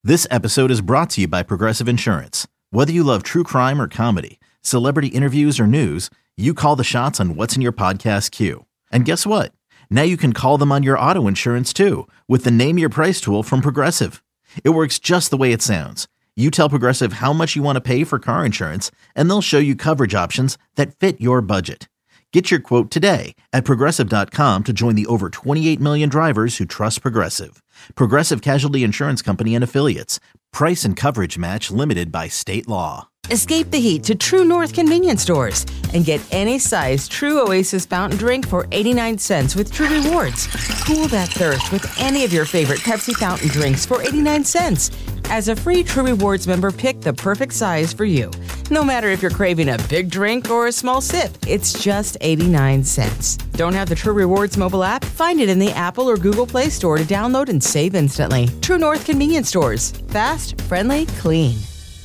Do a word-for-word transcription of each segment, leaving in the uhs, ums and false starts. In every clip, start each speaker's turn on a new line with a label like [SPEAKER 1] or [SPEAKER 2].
[SPEAKER 1] This episode is brought to you by Progressive Insurance. Whether you love true crime or comedy, celebrity interviews or news, you call the shots on what's in your podcast queue. And guess what? Now you can call them on your auto insurance too with the Name Your Price tool from Progressive. It works just the way it sounds. You tell Progressive how much you want to pay for car insurance, and they'll show you coverage options that fit your budget. Get your quote today at Progressive dot com to join the over twenty-eight million drivers who trust Progressive. Progressive Casualty Insurance Company and Affiliates. Price and coverage match limited by state law.
[SPEAKER 2] Escape the heat to True North convenience stores and get any size True Oasis fountain drink for eighty-nine cents with True Rewards. Cool that thirst with any of your favorite Pepsi fountain drinks for eighty-nine cents. As a free True Rewards member, pick the perfect size for you. No matter if you're craving a big drink or a small sip, it's just eighty-nine cents. Don't have the True Rewards mobile app? Find it in the Apple or Google Play Store to download and save instantly. True North convenience stores. Fast, friendly, clean.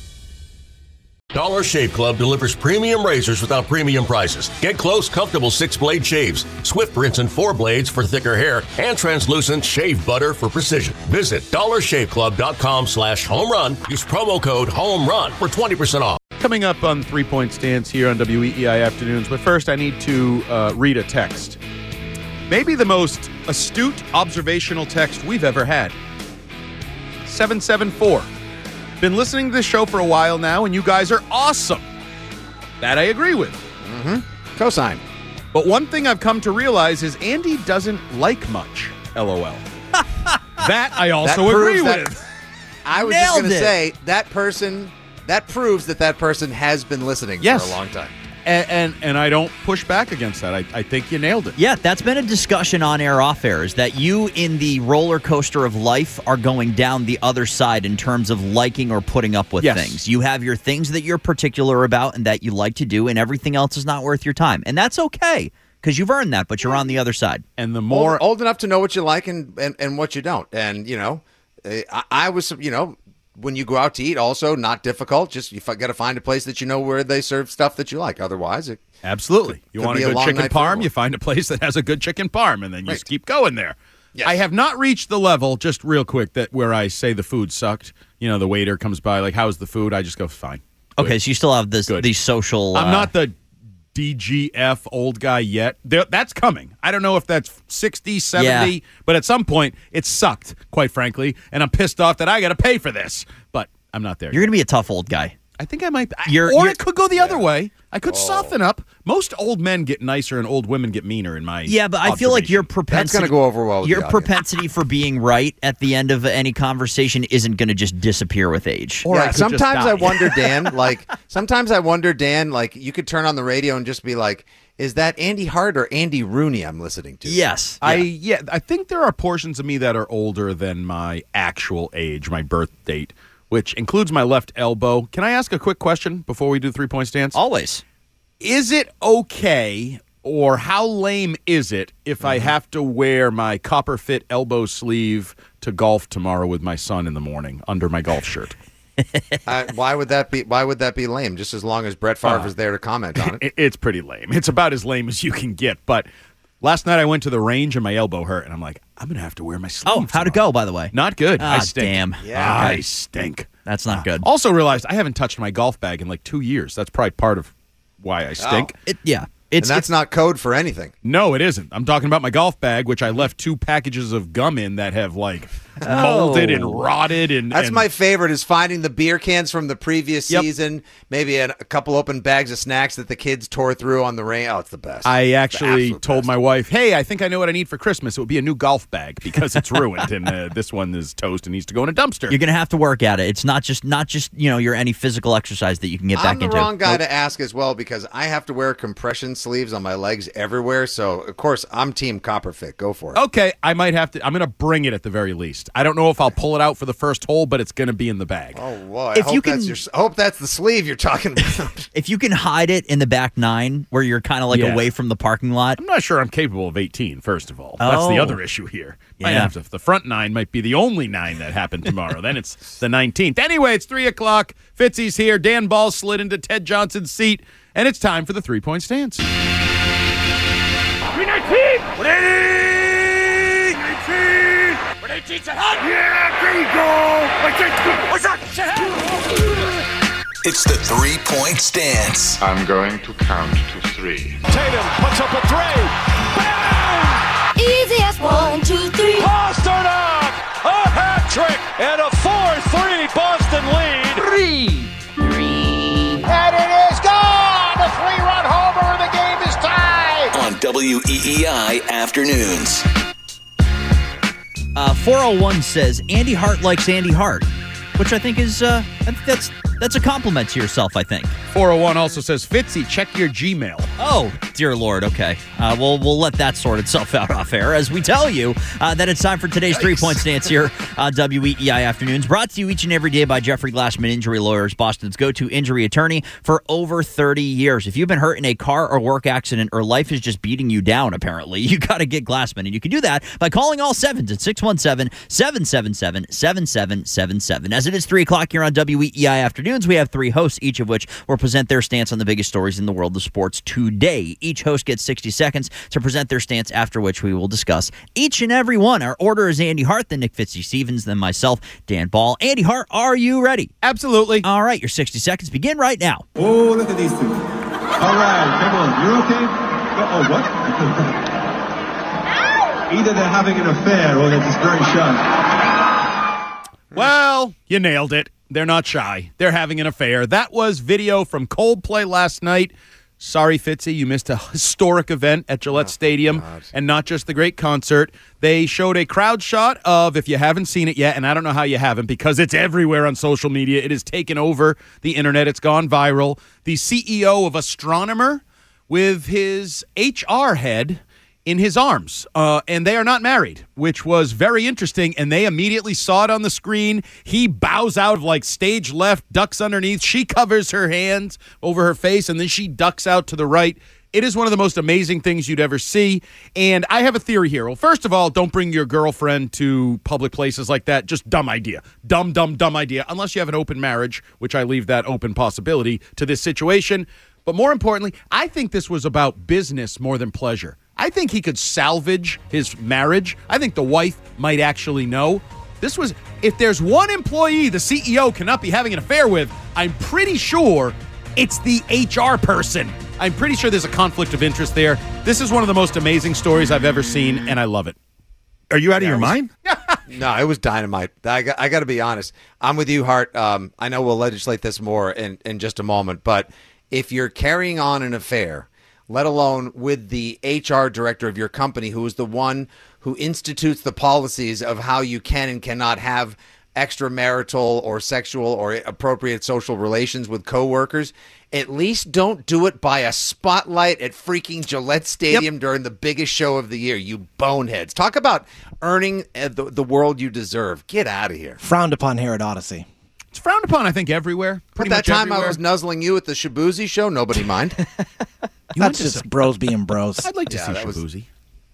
[SPEAKER 3] Dollar Shave Club delivers premium razors without premium prices. Get close, comfortable six-blade shaves, swift rinse and four blades for thicker hair, and translucent shave butter for precision. Visit dollar shave club dot com slash home run. Use promo code HOMERUN for twenty percent off.
[SPEAKER 4] Coming up on Three Point Stance here on W E E I Afternoons. But first, I need to uh, read a text. Maybe the most astute observational text we've ever had. seven seven four. Been listening to this show for a while now, and you guys are awesome. That I agree with.
[SPEAKER 5] Mm-hmm. Cosign.
[SPEAKER 4] But one thing I've come to realize is Andy doesn't like much. LOL. That I also
[SPEAKER 5] that
[SPEAKER 4] agree
[SPEAKER 5] that,
[SPEAKER 4] with.
[SPEAKER 5] I was
[SPEAKER 6] Nailed
[SPEAKER 5] just going to
[SPEAKER 6] it.
[SPEAKER 5] say, that person, that proves that that person has been listening
[SPEAKER 4] Yes.
[SPEAKER 5] for a long time.
[SPEAKER 4] And, and and I don't push back against that. I, I think you nailed it.
[SPEAKER 6] Yeah, that's been a discussion on air, off air, is that you in the roller coaster of life are going down the other side in terms of liking or putting up with
[SPEAKER 4] Yes.
[SPEAKER 6] things. You have your things that you're particular about and that you like to do, and everything else is not worth your time. And that's okay, because you've earned that, but you're on the other side.
[SPEAKER 4] And the more...
[SPEAKER 5] Old, old enough to know what you like and, and, and what you don't. And, you know, I, I was, you know... When you go out to eat, also not difficult. Just you got to find a place that you know where they serve stuff that you like. Otherwise, it
[SPEAKER 4] absolutely.
[SPEAKER 5] Could,
[SPEAKER 4] you
[SPEAKER 5] could
[SPEAKER 4] want
[SPEAKER 5] be
[SPEAKER 4] a
[SPEAKER 5] a
[SPEAKER 4] good
[SPEAKER 5] long
[SPEAKER 4] chicken
[SPEAKER 5] night for
[SPEAKER 4] parm,
[SPEAKER 5] everyone.
[SPEAKER 4] you find a place that has a good chicken parm, and then you
[SPEAKER 5] Right.
[SPEAKER 4] just keep going there.
[SPEAKER 5] Yes.
[SPEAKER 4] I have not reached the level, just real quick, that where I say the food sucked. You know, the waiter comes by, like, how's the food? I just go, fine. Good.
[SPEAKER 6] Okay, so you still have this
[SPEAKER 4] Good.
[SPEAKER 6] these social...
[SPEAKER 4] I'm
[SPEAKER 6] uh,
[SPEAKER 4] not the D G F old guy yet. There, that's coming. I don't know if that's sixty, seventy,
[SPEAKER 6] Yeah.
[SPEAKER 4] but at some point, it sucked, quite frankly, and I'm pissed off that I got to pay for this. But I'm not there
[SPEAKER 6] You're
[SPEAKER 4] yet.
[SPEAKER 6] going to be a tough old guy.
[SPEAKER 4] I think I might. I-
[SPEAKER 6] You're-
[SPEAKER 4] or
[SPEAKER 6] you're-
[SPEAKER 4] it could go the other way. I could soften up. Most old men get nicer and old women get meaner in my
[SPEAKER 6] Yeah, but I feel like your
[SPEAKER 4] observation.
[SPEAKER 6] propensity...
[SPEAKER 5] That's gonna go over well with
[SPEAKER 6] Your
[SPEAKER 5] the audience.
[SPEAKER 6] propensity for being right at the end of any conversation isn't going to just disappear with age.
[SPEAKER 4] Or I
[SPEAKER 5] yeah,
[SPEAKER 4] could just
[SPEAKER 5] sometimes I
[SPEAKER 4] die.
[SPEAKER 5] wonder, Dan, like, sometimes I wonder, Dan, like, you could turn on the radio and just be like, is that Andy Hart or Andy Rooney I'm listening to?
[SPEAKER 6] Yes.
[SPEAKER 4] I
[SPEAKER 6] yeah.
[SPEAKER 4] yeah, I think there are portions of me that are older than my actual age, my birth date, which includes my left elbow. Can I ask a quick question before we do three-point stance?
[SPEAKER 6] Always.
[SPEAKER 4] Is it okay, or how lame is it if
[SPEAKER 5] Mm-hmm.
[SPEAKER 4] I have to wear my copper fit elbow sleeve to golf tomorrow with my son in the morning under my golf shirt?
[SPEAKER 5] Uh, why would that be? Why would that be lame? Just as long as Brett Favre
[SPEAKER 4] Uh,
[SPEAKER 5] is there to comment on it.
[SPEAKER 4] It- It's pretty lame. It's about as lame as you can get. But last night I went to the range and my elbow hurt, and I'm like, I'm going to have to wear my sleeve
[SPEAKER 6] Oh, how'd it
[SPEAKER 4] tomorrow.
[SPEAKER 6] go, by the way?
[SPEAKER 4] Not good. I
[SPEAKER 6] Ah,
[SPEAKER 4] stink.
[SPEAKER 6] damn.
[SPEAKER 5] Yeah.
[SPEAKER 4] I
[SPEAKER 6] Okay.
[SPEAKER 4] stink.
[SPEAKER 6] That's not good.
[SPEAKER 4] Also realized I haven't touched my golf bag in like two years. That's probably part of why I stink.
[SPEAKER 6] It, yeah.
[SPEAKER 5] And
[SPEAKER 6] It's,
[SPEAKER 5] that's
[SPEAKER 6] it's
[SPEAKER 5] not code for anything.
[SPEAKER 4] No, it isn't. I'm talking about my golf bag, which I left two packages of gum in that have like molded and rotted. And
[SPEAKER 5] That's
[SPEAKER 4] and
[SPEAKER 5] my favorite is finding the beer cans from the previous
[SPEAKER 4] Yep.
[SPEAKER 5] season, maybe a, a couple open bags of snacks that the kids tore through on the rain. Oh, it's the best.
[SPEAKER 4] I
[SPEAKER 5] It's the
[SPEAKER 4] actually
[SPEAKER 5] absolute
[SPEAKER 4] told
[SPEAKER 5] best.
[SPEAKER 4] my wife, hey, I think I know what I need for Christmas. It would be a new golf bag because it's ruined, and uh, this one is toast and needs to go in a dumpster.
[SPEAKER 6] you're going to have to work at it. It's not just not just, you know, your any physical exercise that you can get back
[SPEAKER 5] I'm the
[SPEAKER 6] into.
[SPEAKER 5] wrong guy to ask as well because I have to wear compression sleeves on my legs everywhere. So, of course, I'm Team Copperfit. Go for it.
[SPEAKER 4] Okay, I might have to. I'm going to bring it at the very least. I don't know if I'll pull it out for the first hole, but it's going to be in the bag.
[SPEAKER 5] Oh, boy.
[SPEAKER 6] If
[SPEAKER 5] I hope
[SPEAKER 6] you
[SPEAKER 5] that's
[SPEAKER 6] can-
[SPEAKER 5] your, I hope that's the sleeve you're talking about.
[SPEAKER 6] If you can hide it in the back nine where you're kind of like
[SPEAKER 4] Yeah.
[SPEAKER 6] away from the parking lot.
[SPEAKER 4] I'm not sure I'm capable of eighteen, first of all. That's the
[SPEAKER 6] Oh.
[SPEAKER 4] other issue here. Might
[SPEAKER 6] Yeah.
[SPEAKER 4] have to, the front nine might be the only nine that happened tomorrow. Then it's the nineteenth. Anyway, it's three o'clock. Fitzy's here. Dan Ball slid into Ted Johnson's seat, and it's time for the three-point stance.
[SPEAKER 7] Green nineteen! Ready! nineteen! Ready, teacher, hot! Yeah, there you go! Like that, It's the three-point stance.
[SPEAKER 8] I'm going to count to three.
[SPEAKER 9] Tatum puts up a three. Bang!
[SPEAKER 10] Easy as one, two, three.
[SPEAKER 9] Pasternak! A hat trick and a four three Boston lead.
[SPEAKER 10] Three.
[SPEAKER 9] Three. And it is gone! A three-run homer and the game is tied!
[SPEAKER 7] On W E E I Afternoons.
[SPEAKER 6] Uh, four oh one says, Andy Hart likes Andy Hart, which I think is, uh, I think that's that's a compliment to yourself, I think.
[SPEAKER 4] four oh one also says, Fitzy, check your Gmail.
[SPEAKER 6] Oh, dear Lord. Okay. Uh, we'll, we'll let that sort itself out off air as we tell you uh, that it's time for today's Yikes. three-point stance here on W E E I Afternoons. Brought to you each and every day by Jeffrey Glassman Injury Lawyers, Boston's go-to injury attorney for over thirty years. If you've been hurt in a car or work accident or life is just beating you down, apparently, you got to get Glassman. And you can do that by calling all sevens at six one seven, seven seven seven, seven seven seven seven. As it is three o'clock here on W E E I Afternoons, we have three hosts, each of which will present their stance on the biggest stories in the world of sports today. Each host gets sixty seconds to present their stance, after which we will discuss each and every one. Our order is Andy Hart, then Nick Fitzstevens, then myself, Dan Ball. Andy Hart, are you ready?
[SPEAKER 4] Absolutely.
[SPEAKER 6] All right, your sixty seconds begin right now.
[SPEAKER 11] Oh, look at these two. All right, come on. You're okay? Oh, what? Either they're having an affair or they're just very shy.
[SPEAKER 4] Well, you nailed it. They're not shy. They're having an affair. That was video from Coldplay last night. Sorry, Fitzy, you missed a historic event at Gillette oh, Stadium, God. And not just the great concert. They showed a crowd shot of, if you haven't seen it yet, and I don't know how you haven't because it's everywhere on social media. It has taken over the internet. It's gone viral. The C E O of Astronomer with his H R head in his arms, uh, and they are not married, which was very interesting, and they immediately saw it on the screen. He bows out of like stage left, ducks underneath. She covers her hands over her face, and then she ducks out to the right. It is one of the most amazing things you'd ever see, and I have a theory here. Well, first of all, don't bring your girlfriend to public places like that. Just dumb idea. Dumb, dumb, dumb idea, unless you have an open marriage, which I leave that open possibility to this situation. But more importantly, I think this was about business more than pleasure. I think he could salvage his marriage. I think the wife might actually know. This was, if there's one employee the C E O cannot be having an affair with, I'm pretty sure it's the H R person. I'm pretty sure there's a conflict of interest there. This is one of the most amazing stories I've ever seen, and I love it.
[SPEAKER 12] Are you out of your mind?
[SPEAKER 5] No, it was dynamite. I got, I got to be honest. I'm with you, Hart. Um, I know we'll legislate this more in, in just a moment, but if you're carrying on an affair, let alone with the H R director of your company, who is the one who institutes the policies of how you can and cannot have extramarital or sexual or appropriate social relations with coworkers, at least don't do it by a spotlight at freaking Gillette Stadium yep. during the biggest show of the year, you boneheads. Talk about earning the, the world you deserve. Get out of here.
[SPEAKER 13] Frowned upon here at Odyssey.
[SPEAKER 4] It's frowned upon, I think, everywhere.
[SPEAKER 5] But that time everywhere. I was nuzzling you at the Shabuzi show, nobody mind.
[SPEAKER 13] That's just some... bros being bros.
[SPEAKER 4] I'd like to
[SPEAKER 5] yeah,
[SPEAKER 4] see Shabuzi.
[SPEAKER 5] Was...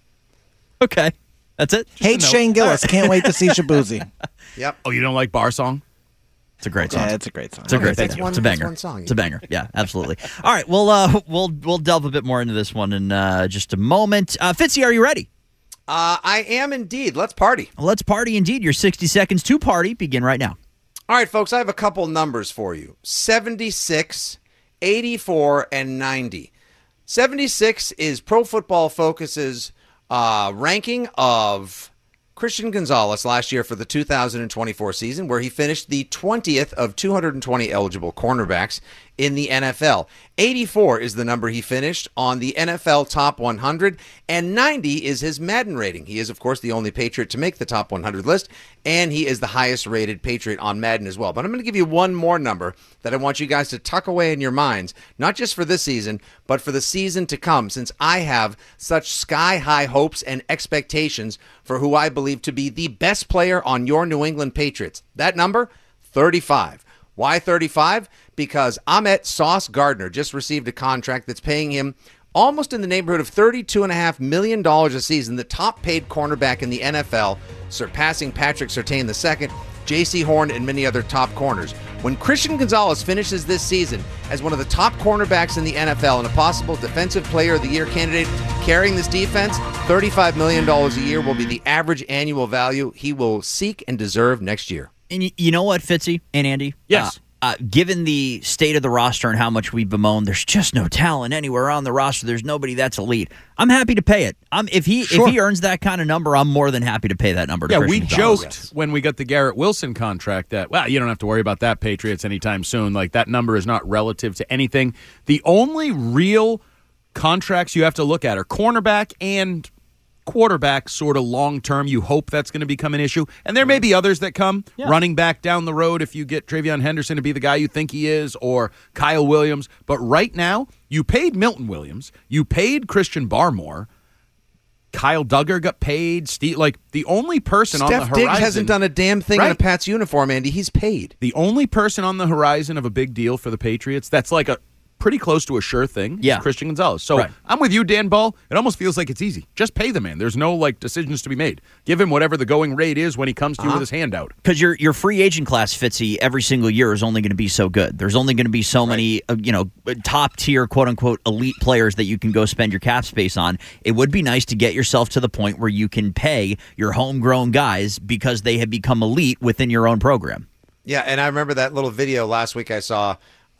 [SPEAKER 6] Okay. That's it.
[SPEAKER 13] Just Hate Shane Gillis. Can't wait to see Shabuzi.
[SPEAKER 5] Yep.
[SPEAKER 4] Oh, you don't like Bar Song?
[SPEAKER 6] It's a great song.
[SPEAKER 13] Yeah, it's a great song.
[SPEAKER 6] It's a great
[SPEAKER 5] okay,
[SPEAKER 6] song.
[SPEAKER 5] One,
[SPEAKER 6] it's a banger.
[SPEAKER 5] One song,
[SPEAKER 6] it's a banger. Yeah, absolutely. All right, we'll uh, we'll we'll delve a bit more into this one in uh, just a moment. Uh, Fitzy, are you ready?
[SPEAKER 5] Uh, I am indeed. Let's party.
[SPEAKER 6] Let's party indeed. Your sixty seconds to party begin right now.
[SPEAKER 5] All right, folks, I have a couple numbers for you. seventy-six, eighty-four, and ninety. seventy-six is Pro Football Focus's uh, ranking of Christian Gonzalez last year for the two thousand twenty-four season, where he finished the twentieth of two hundred twenty eligible cornerbacks in the N F L. eighty-four is the number he finished on the N F L Top one hundred, and ninety is his Madden rating. He is, of course, the only Patriot to make the Top one hundred list, and he is the highest-rated Patriot on Madden as well. But I'm going to give you one more number that I want you guys to tuck away in your minds, not just for this season, but for the season to come, since I have such sky-high hopes and expectations for who I believe to be the best player on your New England Patriots. That number, thirty-five. Why thirty-five? Because Ahmet Sauce Gardner just received a contract that's paying him almost in the neighborhood of thirty-two point five million dollars a season, the top-paid cornerback in the N F L, surpassing Patrick Surtain the second, J C Horn, and many other top corners. When Christian Gonzalez finishes this season as one of the top cornerbacks in the N F L and a possible Defensive Player of the Year candidate carrying this defense, thirty-five million dollars a year will be the average annual value he will seek and deserve next year.
[SPEAKER 6] And you, you know what, Fitzy and Andy?
[SPEAKER 4] Yes.
[SPEAKER 6] Uh, uh, given the state of the roster and how much we bemoan, there's just no talent anywhere on the roster. There's nobody that's elite. I'm happy to pay it. I'm, if he
[SPEAKER 4] Sure.
[SPEAKER 6] if he earns that kind of number, I'm more than happy to pay that number to
[SPEAKER 4] Yeah,
[SPEAKER 6] Christian
[SPEAKER 4] we
[SPEAKER 6] Gonzalez.
[SPEAKER 4] joked when we got the Garrett Wilson contract that, well, you don't have to worry about that, Patriots, anytime soon. Like, that number is not relative to anything. The only real contracts you have to look at are cornerback and quarterback, sort of long-term. You hope that's going to become an issue. And there may be others that come.
[SPEAKER 6] Yeah.
[SPEAKER 4] Running back down the road if you get Travion Henderson to be the guy you think he is, or Kyle Williams. But right now, you paid Milton Williams. You paid Christian Barmore. Kyle Duggar got paid. Steve, like, the only person on the
[SPEAKER 5] Steph
[SPEAKER 4] horizon...
[SPEAKER 5] Diggs hasn't done a damn thing in a
[SPEAKER 4] Right.
[SPEAKER 5] Pats uniform, Andy. He's paid.
[SPEAKER 4] The only person on the horizon of a big deal for the Patriots that's like a pretty close to a sure thing
[SPEAKER 6] Yeah.
[SPEAKER 4] is Christian Gonzalez. So
[SPEAKER 6] Right.
[SPEAKER 4] I'm with you, Dan Ball. It almost feels like it's easy. Just pay the man. There's no like decisions to be made. Give him whatever the going rate is when he comes to you with his hand out.
[SPEAKER 6] Because your your free agent class, Fitzy, every single year is only going to be so good. There's only going to be so many, uh, you know, top tier, quote unquote, elite players that you can go spend your cap space on. It would be nice to get yourself to the point where you can pay your homegrown guys because they have become elite within your own program.
[SPEAKER 5] Yeah, and I remember that little video last week I saw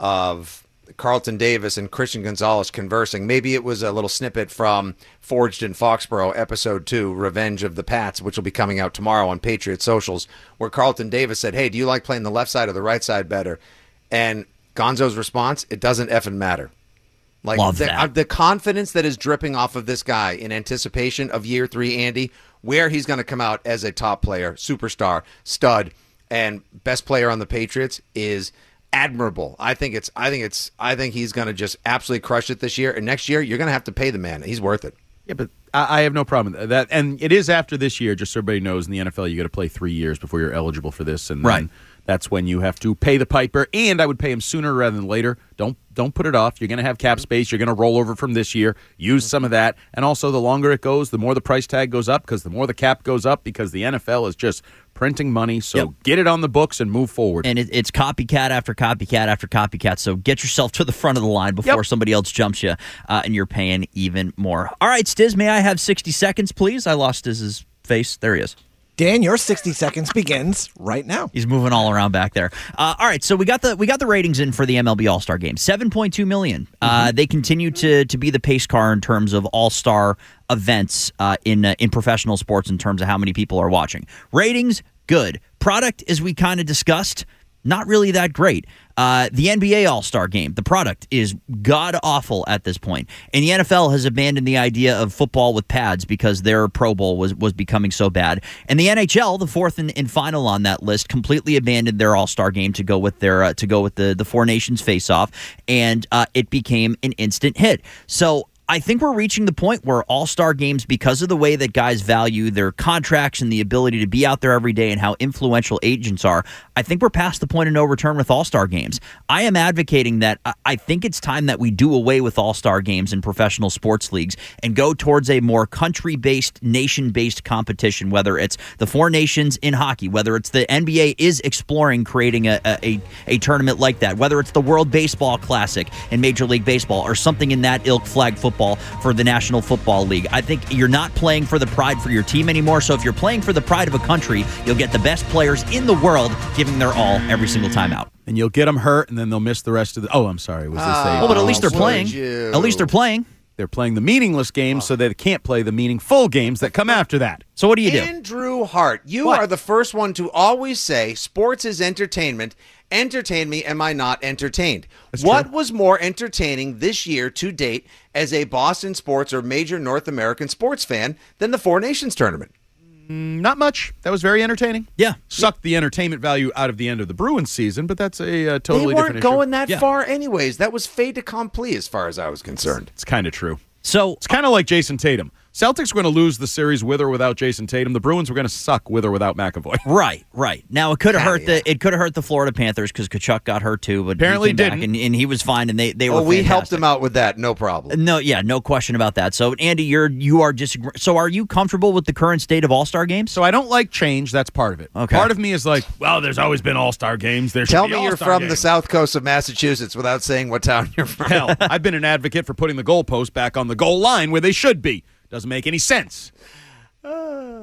[SPEAKER 5] of Carlton Davis and Christian Gonzalez conversing. Maybe it was a little snippet from Forged in Foxborough, episode two, Revenge of the Pats, which will be coming out tomorrow on Patriot Socials, where Carlton Davis said, hey, do you like playing the left side or the right side better? And Gonzo's response, it doesn't effing matter. Like
[SPEAKER 6] Love
[SPEAKER 5] the,
[SPEAKER 6] that.
[SPEAKER 5] uh, the confidence that is dripping off of this guy in anticipation of year three, Andy, where he's going to come out as a top player, superstar, stud, and best player on the Patriots is admirable. I think it's I think it's I think he's going to just absolutely crush it this year, and next year you're going to have to pay the man. He's worth it.
[SPEAKER 4] Yeah, but I, I have no problem with that. And it is after this year, just so everybody knows, in the N F L, you got to play three years before you're eligible for this. And
[SPEAKER 6] Right.
[SPEAKER 4] then that's when you have to pay the piper. And I would pay him sooner rather than later. Don't don't put it off. You're going to have cap space. You're going to roll over from this year. Use some of that. And also, the longer it goes, the more the price tag goes up, because the more the cap goes up, because the N F L is just printing money. So
[SPEAKER 6] Yep.
[SPEAKER 4] get it on the books and move forward.
[SPEAKER 6] And it, it's copycat after copycat after copycat. So get yourself to the front of the line before
[SPEAKER 4] Yep.
[SPEAKER 6] somebody else jumps you, uh, and you're paying even more. All right, Stiz, may I have sixty seconds, please? I lost Stiz's face. There he is.
[SPEAKER 13] Dan, your sixty seconds begins right now.
[SPEAKER 6] He's moving all around back there. Uh, all right, so we got the we got the ratings in for the M L B All-Star Game. seven point two million. Uh,
[SPEAKER 13] Mm-hmm.
[SPEAKER 6] they continue to to be the pace car in terms of All-Star events uh, in uh, in professional sports in terms of how many people are watching. Ratings, good. Product, as we kind of discussed, not really that great. Uh, the N B A All-Star Game, the product is god-awful at this point. And the N F L has abandoned the idea of football with pads because their Pro Bowl was, was becoming so bad. And the N H L, the fourth and, and final on that list, completely abandoned their All-Star Game to go with their uh, to go with the, the Four Nations face-off, and uh, it became an instant hit. So I think we're reaching the point where All-Star games, because of the way that guys value their contracts and the ability to be out there every day and how influential agents are, I think we're past the point of no return with All-Star games. I am advocating that I think it's time that we do away with All-Star games in professional sports leagues and go towards a more country-based, nation-based competition, whether it's the Four Nations in hockey, whether it's the N B A is exploring creating a, a, a tournament like that, whether it's the World Baseball Classic in Major League Baseball or something in that ilk, flag football for the National Football League. I think you're not playing for the pride for your team anymore, so if you're playing for the pride of a country, you'll get the best players in the world giving their all every single time out.
[SPEAKER 4] And you'll get them hurt, and then they'll miss the rest of the... Oh, I'm sorry. Was this a...
[SPEAKER 6] Oh, but at least they're
[SPEAKER 5] would
[SPEAKER 6] playing.
[SPEAKER 5] you?
[SPEAKER 6] At least they're playing.
[SPEAKER 4] They're playing the meaningless games so they can't play the meaningful games that come after that.
[SPEAKER 6] So what do you do?
[SPEAKER 5] Andrew Hart, you
[SPEAKER 4] What?
[SPEAKER 5] are the first one to always say sports is entertainment. Entertain me, am I not entertained?
[SPEAKER 4] That's
[SPEAKER 5] what
[SPEAKER 4] true.
[SPEAKER 5] was more entertaining this year to date as a Boston sports or major North American sports fan than the Four Nations tournament?
[SPEAKER 4] Not much. That was very entertaining.
[SPEAKER 6] Yeah.
[SPEAKER 4] Sucked the entertainment value out of the end of the Bruins season, but that's a uh, totally
[SPEAKER 5] they weren't
[SPEAKER 4] different
[SPEAKER 5] going
[SPEAKER 4] issue.
[SPEAKER 5] that
[SPEAKER 6] Yeah.
[SPEAKER 5] far anyways. That was fait accompli as far as I was concerned.
[SPEAKER 4] It's kind of true.
[SPEAKER 6] So
[SPEAKER 4] It's kind of like Jason Tatum. Celtics were going to lose the series with or without Jason Tatum. The Bruins were going to suck with or without McAvoy.
[SPEAKER 6] Right, right. Now it could have hurt
[SPEAKER 5] Caveat.
[SPEAKER 6] the it could have hurt the Florida Panthers because Kachuk got hurt too, but
[SPEAKER 4] Apparently
[SPEAKER 6] he came back
[SPEAKER 4] didn't.
[SPEAKER 6] and, and he was fine, and they they were.
[SPEAKER 5] Oh, we helped
[SPEAKER 6] fantastic.
[SPEAKER 5] him out with that, no problem.
[SPEAKER 6] No, yeah, no question about that. So Andy, you're you are disagreeing. So are you comfortable with the current state of All-Star games?
[SPEAKER 4] So I don't like change. That's part of it.
[SPEAKER 6] Okay.
[SPEAKER 4] Part of me is like, well, there's always been All-Star games. There should
[SPEAKER 5] Tell
[SPEAKER 4] be
[SPEAKER 5] me you're
[SPEAKER 4] All-Star
[SPEAKER 5] from
[SPEAKER 4] games.
[SPEAKER 5] the south coast of Massachusetts without saying what town you're from.
[SPEAKER 4] Hell, I've been an advocate for putting the goalposts back on the goal line where they should be. Doesn't make any sense. What?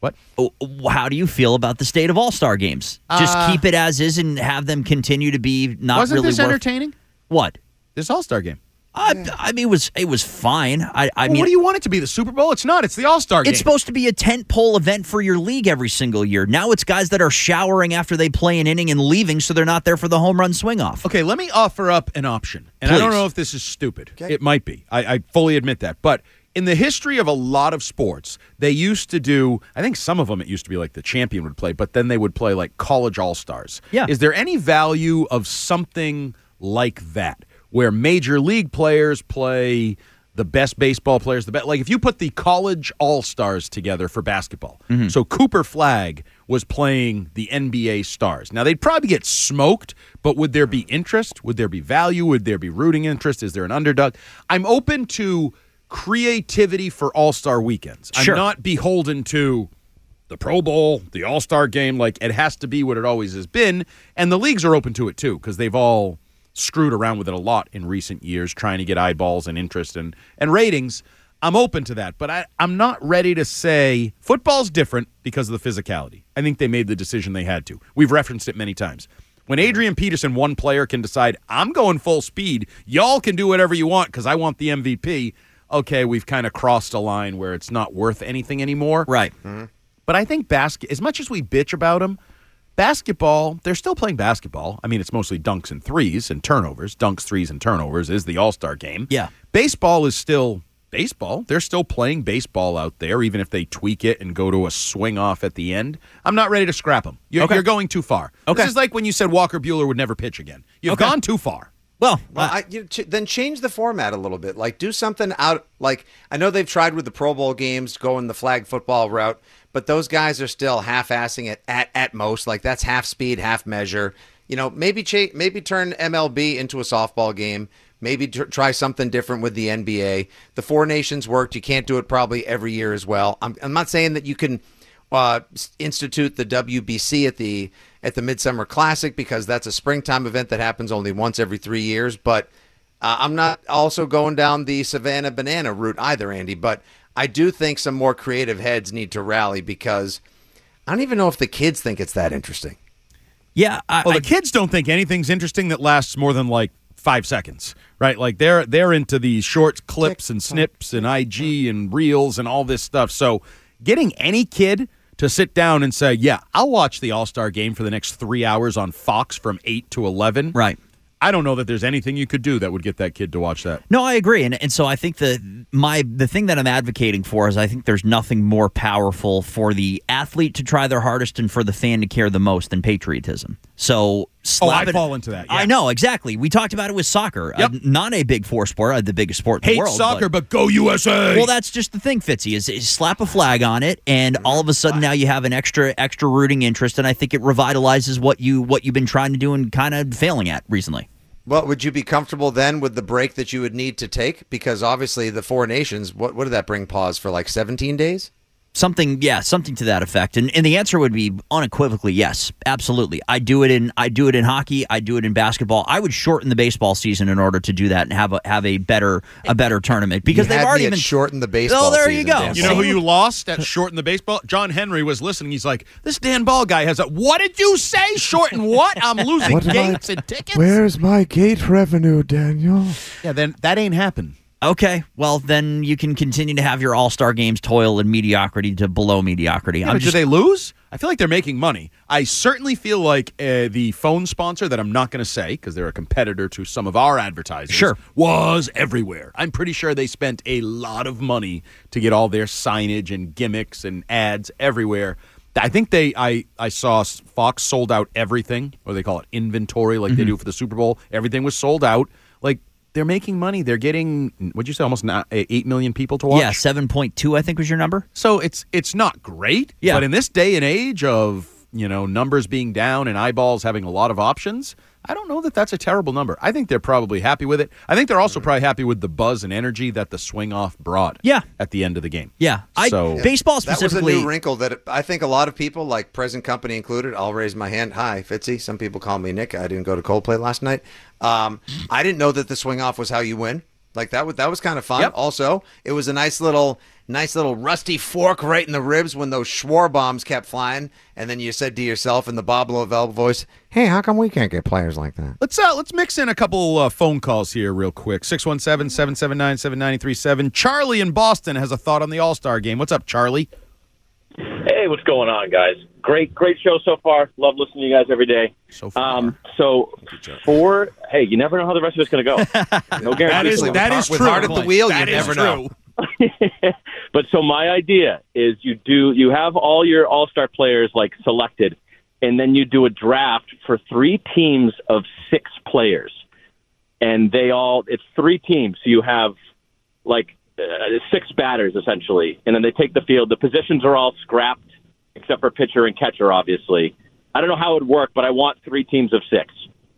[SPEAKER 4] What?
[SPEAKER 6] How do you feel about the state of All-Star games? Just
[SPEAKER 4] Uh,
[SPEAKER 6] keep it as is and have them continue to be not
[SPEAKER 4] Wasn't
[SPEAKER 6] really
[SPEAKER 4] this
[SPEAKER 6] worth-
[SPEAKER 4] entertaining?
[SPEAKER 6] What?
[SPEAKER 4] This All-Star game.
[SPEAKER 6] I, I mean, it was it was fine. I, I
[SPEAKER 4] Well,
[SPEAKER 6] mean,
[SPEAKER 4] what do you want it to be? The Super Bowl? It's not. It's the All-Star game.
[SPEAKER 6] it's supposed to be a tent pole event for your league every single year. Now it's guys that are showering after they play an inning and leaving, so they're not there for the home run swing off.
[SPEAKER 4] Okay, let me offer up an option. And I don't
[SPEAKER 6] Please.
[SPEAKER 4] know if this is stupid. It might be. I, I fully admit that. But in the history of a lot of sports, they used to do, I think some of them it used to be like the champion would play, but then they would play like college all-stars.
[SPEAKER 6] Yeah.
[SPEAKER 4] Is there any value of something like that where major league players play the best baseball players, the best, like if you put the college all-stars together for basketball.
[SPEAKER 6] Mm-hmm.
[SPEAKER 4] So Cooper Flagg was playing the N B A stars. Now they'd probably get smoked, but would there be interest? Would there be value? Would there be rooting interest? Is there an underdog? I'm open to creativity for all-star weekends.
[SPEAKER 6] Sure.
[SPEAKER 4] I'm not beholden to the Pro Bowl, the All-Star game. Like, it has to be what it always has been. And the leagues are open to it, too, because they've all screwed around with it a lot in recent years, trying to get eyeballs and interest and, and ratings. I'm open to that, but I, I'm not ready to say football's different because of the physicality. I think they made the decision they had to. We've referenced it many times. When Adrian Peterson, one player, can decide, I'm going full speed, y'all can do whatever you want because I want the M V P, okay, we've kind of crossed a line where it's not worth anything anymore.
[SPEAKER 6] Right.
[SPEAKER 4] Mm-hmm. But I think basket, as much as we bitch about them, basketball, they're still playing basketball. I mean, it's mostly dunks and threes and turnovers. Dunks, threes, and turnovers is the All-Star game.
[SPEAKER 6] Yeah.
[SPEAKER 4] Baseball is still baseball. They're still playing baseball out there, even if they tweak it and go to a swing off at the end. I'm not ready to scrap them. You're,
[SPEAKER 6] Okay.
[SPEAKER 4] you're going too far.
[SPEAKER 6] Okay.
[SPEAKER 4] This is like when you said Walker Buehler would never pitch again. You've
[SPEAKER 6] Okay.
[SPEAKER 4] gone too far.
[SPEAKER 6] Well,
[SPEAKER 5] Well, I, you, ch- then change the format a little bit. Like, do something out. Like, I know they've tried with the Pro Bowl games, going the flag football route, but those guys are still half-assing it at at most. Like, that's half speed, half measure. You know, maybe cha- maybe turn M L B into a softball game. Maybe tr- try something different with the N B A. The Four Nations worked. You can't do it probably every year as well. I'm, I'm not saying that you can uh, institute the W B C at the at the Midsummer Classic because that's a springtime event that happens only once every three years. But uh, I'm not also going down the Savannah Banana route either, Andy. But I do think some more creative heads need to rally because I don't even know if the kids think it's that interesting.
[SPEAKER 6] yeah. I,
[SPEAKER 4] Well,
[SPEAKER 6] I-
[SPEAKER 4] the kids don't think anything's interesting that lasts more than like five seconds, right? Like they're they're into these short clips and snips and I G and reels and all this stuff. So getting any kid to sit down and say, yeah, I'll watch the All-Star game for the next three hours on Fox from eight to eleven.
[SPEAKER 6] right.
[SPEAKER 4] I don't know that there's anything you could do that would get that kid to watch that.
[SPEAKER 6] No, I agree, and and so I think the my the thing that I'm advocating for is I think there's nothing more powerful for the athlete to try their hardest and for the fan to care the most than patriotism. So slap
[SPEAKER 4] I
[SPEAKER 6] it-
[SPEAKER 4] fall into that, yeah.
[SPEAKER 6] I know exactly. We talked about it with soccer.
[SPEAKER 4] Yep.
[SPEAKER 6] Uh, not a big four sport, uh, the biggest sport in
[SPEAKER 4] Hate
[SPEAKER 6] the world.
[SPEAKER 4] soccer, but, go U S A!
[SPEAKER 6] Well, that's just the thing, Fitzy, is, is slap a flag on it, and all of a sudden now you have an extra extra rooting interest, and I think it revitalizes what you what you've been trying to do and kind of failing at recently.
[SPEAKER 5] Well, would you be comfortable then with the break that you would need to take? Because obviously the Four Nations, what, what did that bring pause for, like seventeen days?
[SPEAKER 6] Something, yeah, something to that effect, and and the answer would be unequivocally yes, absolutely. I do it in I do it in hockey, I do it in basketball. I would shorten the baseball season in order to do that and have a have a better a better tournament because
[SPEAKER 5] You
[SPEAKER 6] they've
[SPEAKER 5] had
[SPEAKER 6] already
[SPEAKER 5] me at
[SPEAKER 6] been
[SPEAKER 5] shorten the baseball
[SPEAKER 6] Oh, there you
[SPEAKER 5] season,
[SPEAKER 6] go.
[SPEAKER 5] Dan
[SPEAKER 4] You know
[SPEAKER 5] Ball.
[SPEAKER 4] who you lost at shorten the baseball? John Henry was listening. He's like, this Dan Ball guy has a, what did you say? Shorten what? I'm losing
[SPEAKER 14] What am I-
[SPEAKER 4] gates and tickets?
[SPEAKER 14] Where's my gate revenue, Daniel?
[SPEAKER 4] Yeah, then that ain't happened.
[SPEAKER 6] Okay, well then you can continue to have your all-star games toil in mediocrity to below mediocrity.
[SPEAKER 4] Yeah,
[SPEAKER 6] I'm
[SPEAKER 4] but
[SPEAKER 6] just
[SPEAKER 4] do they lose? I feel like they're making money. I certainly feel like uh, the phone sponsor that I'm not going to say because they're a competitor to some of our advertisers
[SPEAKER 6] Sure.
[SPEAKER 4] was everywhere. I'm pretty sure they spent a lot of money to get all their signage and gimmicks and ads everywhere. I think they I, I saw Fox sold out everything, or they call it inventory like
[SPEAKER 6] Mm-hmm.
[SPEAKER 4] they do for the Super Bowl. Everything was sold out. Like, they're making money. They're getting, what'd you say, almost not, eight million people to watch?
[SPEAKER 6] yeah, seven point two I think was your number.
[SPEAKER 4] So it's it's not great,
[SPEAKER 6] Yeah.
[SPEAKER 4] but in this day and age of, you know, numbers being down and eyeballs having a lot of options, I don't know that that's a terrible number. I think they're probably happy with it. I think they're also probably happy with the buzz and energy that the swing off brought
[SPEAKER 6] Yeah.
[SPEAKER 4] at the end of the game.
[SPEAKER 6] Yeah, I
[SPEAKER 4] So-
[SPEAKER 6] baseball
[SPEAKER 5] That was a
[SPEAKER 6] specifically.
[SPEAKER 5] new wrinkle that I think a lot of people, like present company included, I'll raise my hand. Hi, Fitzy. Some people call me Nick. I didn't go to Coldplay last night. Um, I didn't know that the swing off was how you win. Like that was that was kind of fun.
[SPEAKER 4] Yep.
[SPEAKER 5] Also, it was a nice little nice little rusty fork right in the ribs when those Schwar bombs kept flying, and then you said to yourself in the Bob Lavelle voice, "Hey, how come we can't get players like that?"
[SPEAKER 4] Let's uh, let's mix in a couple uh, phone calls here real quick. six one seven, seven seven nine, seven nine three seven. Charlie in Boston has a thought on the All-Star game. What's up, Charlie?
[SPEAKER 15] Hey, what's going on, guys? Great, great show so far. Love listening to you guys every day.
[SPEAKER 4] So far.
[SPEAKER 15] Um, so for hey, you never know how the rest of it's going to go. No guarantee.
[SPEAKER 4] That is
[SPEAKER 5] with
[SPEAKER 4] that
[SPEAKER 5] heart,
[SPEAKER 4] is
[SPEAKER 5] with
[SPEAKER 4] true.
[SPEAKER 5] heart at the wheel,
[SPEAKER 4] That
[SPEAKER 5] you
[SPEAKER 4] is
[SPEAKER 5] never
[SPEAKER 4] true.
[SPEAKER 5] know.
[SPEAKER 15] But so my idea is you do you have all your all-star players like selected, and then you do a draft for three teams of six players, and they all it's three teams. So you have like uh, six batters essentially, and then they take the field. The positions are all scrapped except for pitcher and catcher, obviously. I don't know how it would work, but I want three teams of six.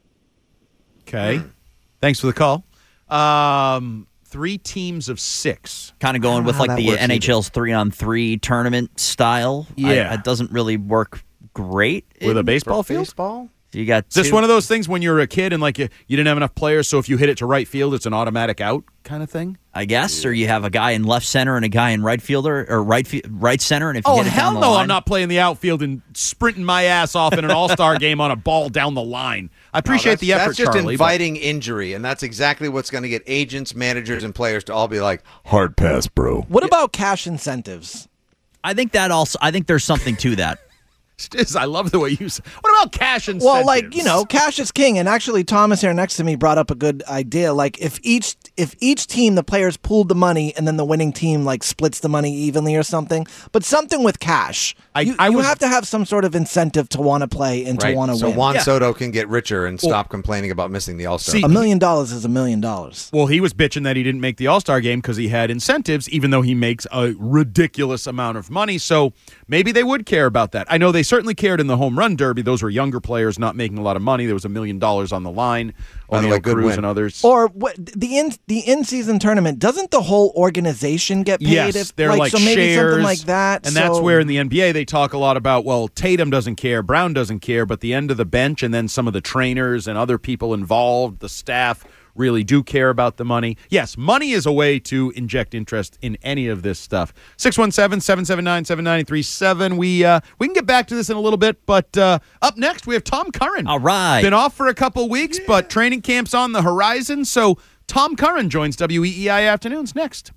[SPEAKER 4] Okay. Thanks for the call. Um, three teams of six.
[SPEAKER 6] Kind of going with
[SPEAKER 5] how
[SPEAKER 6] like
[SPEAKER 5] that
[SPEAKER 6] the
[SPEAKER 5] works
[SPEAKER 6] N H L's three-on-three tournament style.
[SPEAKER 4] Yeah.
[SPEAKER 6] I, it doesn't really work great.
[SPEAKER 4] With a
[SPEAKER 6] in-
[SPEAKER 4] baseball field?
[SPEAKER 5] Baseball?
[SPEAKER 6] You got
[SPEAKER 4] Is this
[SPEAKER 6] two-
[SPEAKER 4] one of those things when you were a kid and like you, you didn't have enough players, so if you hit it to right field, it's an automatic out kind of thing?
[SPEAKER 6] I guess, or you have a guy in left center and a guy in right fielder or right fi- right center, and if you
[SPEAKER 4] Oh,
[SPEAKER 6] hit it
[SPEAKER 4] hell
[SPEAKER 6] down the
[SPEAKER 4] no,
[SPEAKER 6] line,
[SPEAKER 4] I'm not playing the outfield and sprinting my ass off in an all-star game on a ball down the line. I appreciate
[SPEAKER 5] No, that's,
[SPEAKER 4] the effort,
[SPEAKER 5] That's just
[SPEAKER 4] Charlie.
[SPEAKER 5] inviting injury, and that's exactly what's going to get agents, managers, and players to all be like,
[SPEAKER 14] Hard pass, bro.
[SPEAKER 13] What about cash incentives?
[SPEAKER 6] I think that also. I think there's something to that.
[SPEAKER 4] Stiz, I love the way you say. What about cash incentives?
[SPEAKER 13] Well, like, you know, cash is king. And actually, Thomas here next to me brought up a good idea. Like, if each if each team, the players pooled the money and then the winning team, like, splits the money evenly or something. But something with cash.
[SPEAKER 4] I-
[SPEAKER 13] you
[SPEAKER 4] I
[SPEAKER 13] you
[SPEAKER 4] was-
[SPEAKER 13] have to have some sort of incentive to want to play and to
[SPEAKER 5] right.
[SPEAKER 13] want to
[SPEAKER 5] So
[SPEAKER 13] win.
[SPEAKER 5] Juan
[SPEAKER 4] Yeah.
[SPEAKER 5] Soto can get richer and stop complaining about missing the All-Star.
[SPEAKER 4] See,
[SPEAKER 13] a million dollars is a million dollars.
[SPEAKER 4] Well, he was bitching that he didn't make the All-Star game because he had incentives, even though he makes a ridiculous amount of money. So maybe they would care about that. I know they certainly cared in the home run derby. Those were younger players not making a lot of money. There was a million dollars on the line.
[SPEAKER 5] By the
[SPEAKER 4] O'Neal
[SPEAKER 5] way, good
[SPEAKER 4] Cruz
[SPEAKER 5] win.
[SPEAKER 4] and others.
[SPEAKER 13] Or what the in the in season tournament, doesn't the whole organization get paid?
[SPEAKER 4] Yes,
[SPEAKER 13] if,
[SPEAKER 4] they're like,
[SPEAKER 13] so maybe
[SPEAKER 4] shares,
[SPEAKER 13] something like that.
[SPEAKER 4] and
[SPEAKER 13] so-
[SPEAKER 4] that's where in the N B A they talk a lot about. Well, Tatum doesn't care, Brown doesn't care, but the end of the bench and then some of the trainers and other people involved, the staff really do care about the money. Yes, money is a way to inject interest in any of this stuff. six one seven, seven seven nine, seven nine three seven. We uh, we can get back to this in a little bit, but uh, up next we have Tom Curran.
[SPEAKER 6] All right.
[SPEAKER 4] Been off for a couple weeks, but training camp's on the horizon, so Tom Curran joins W E E I Afternoons next.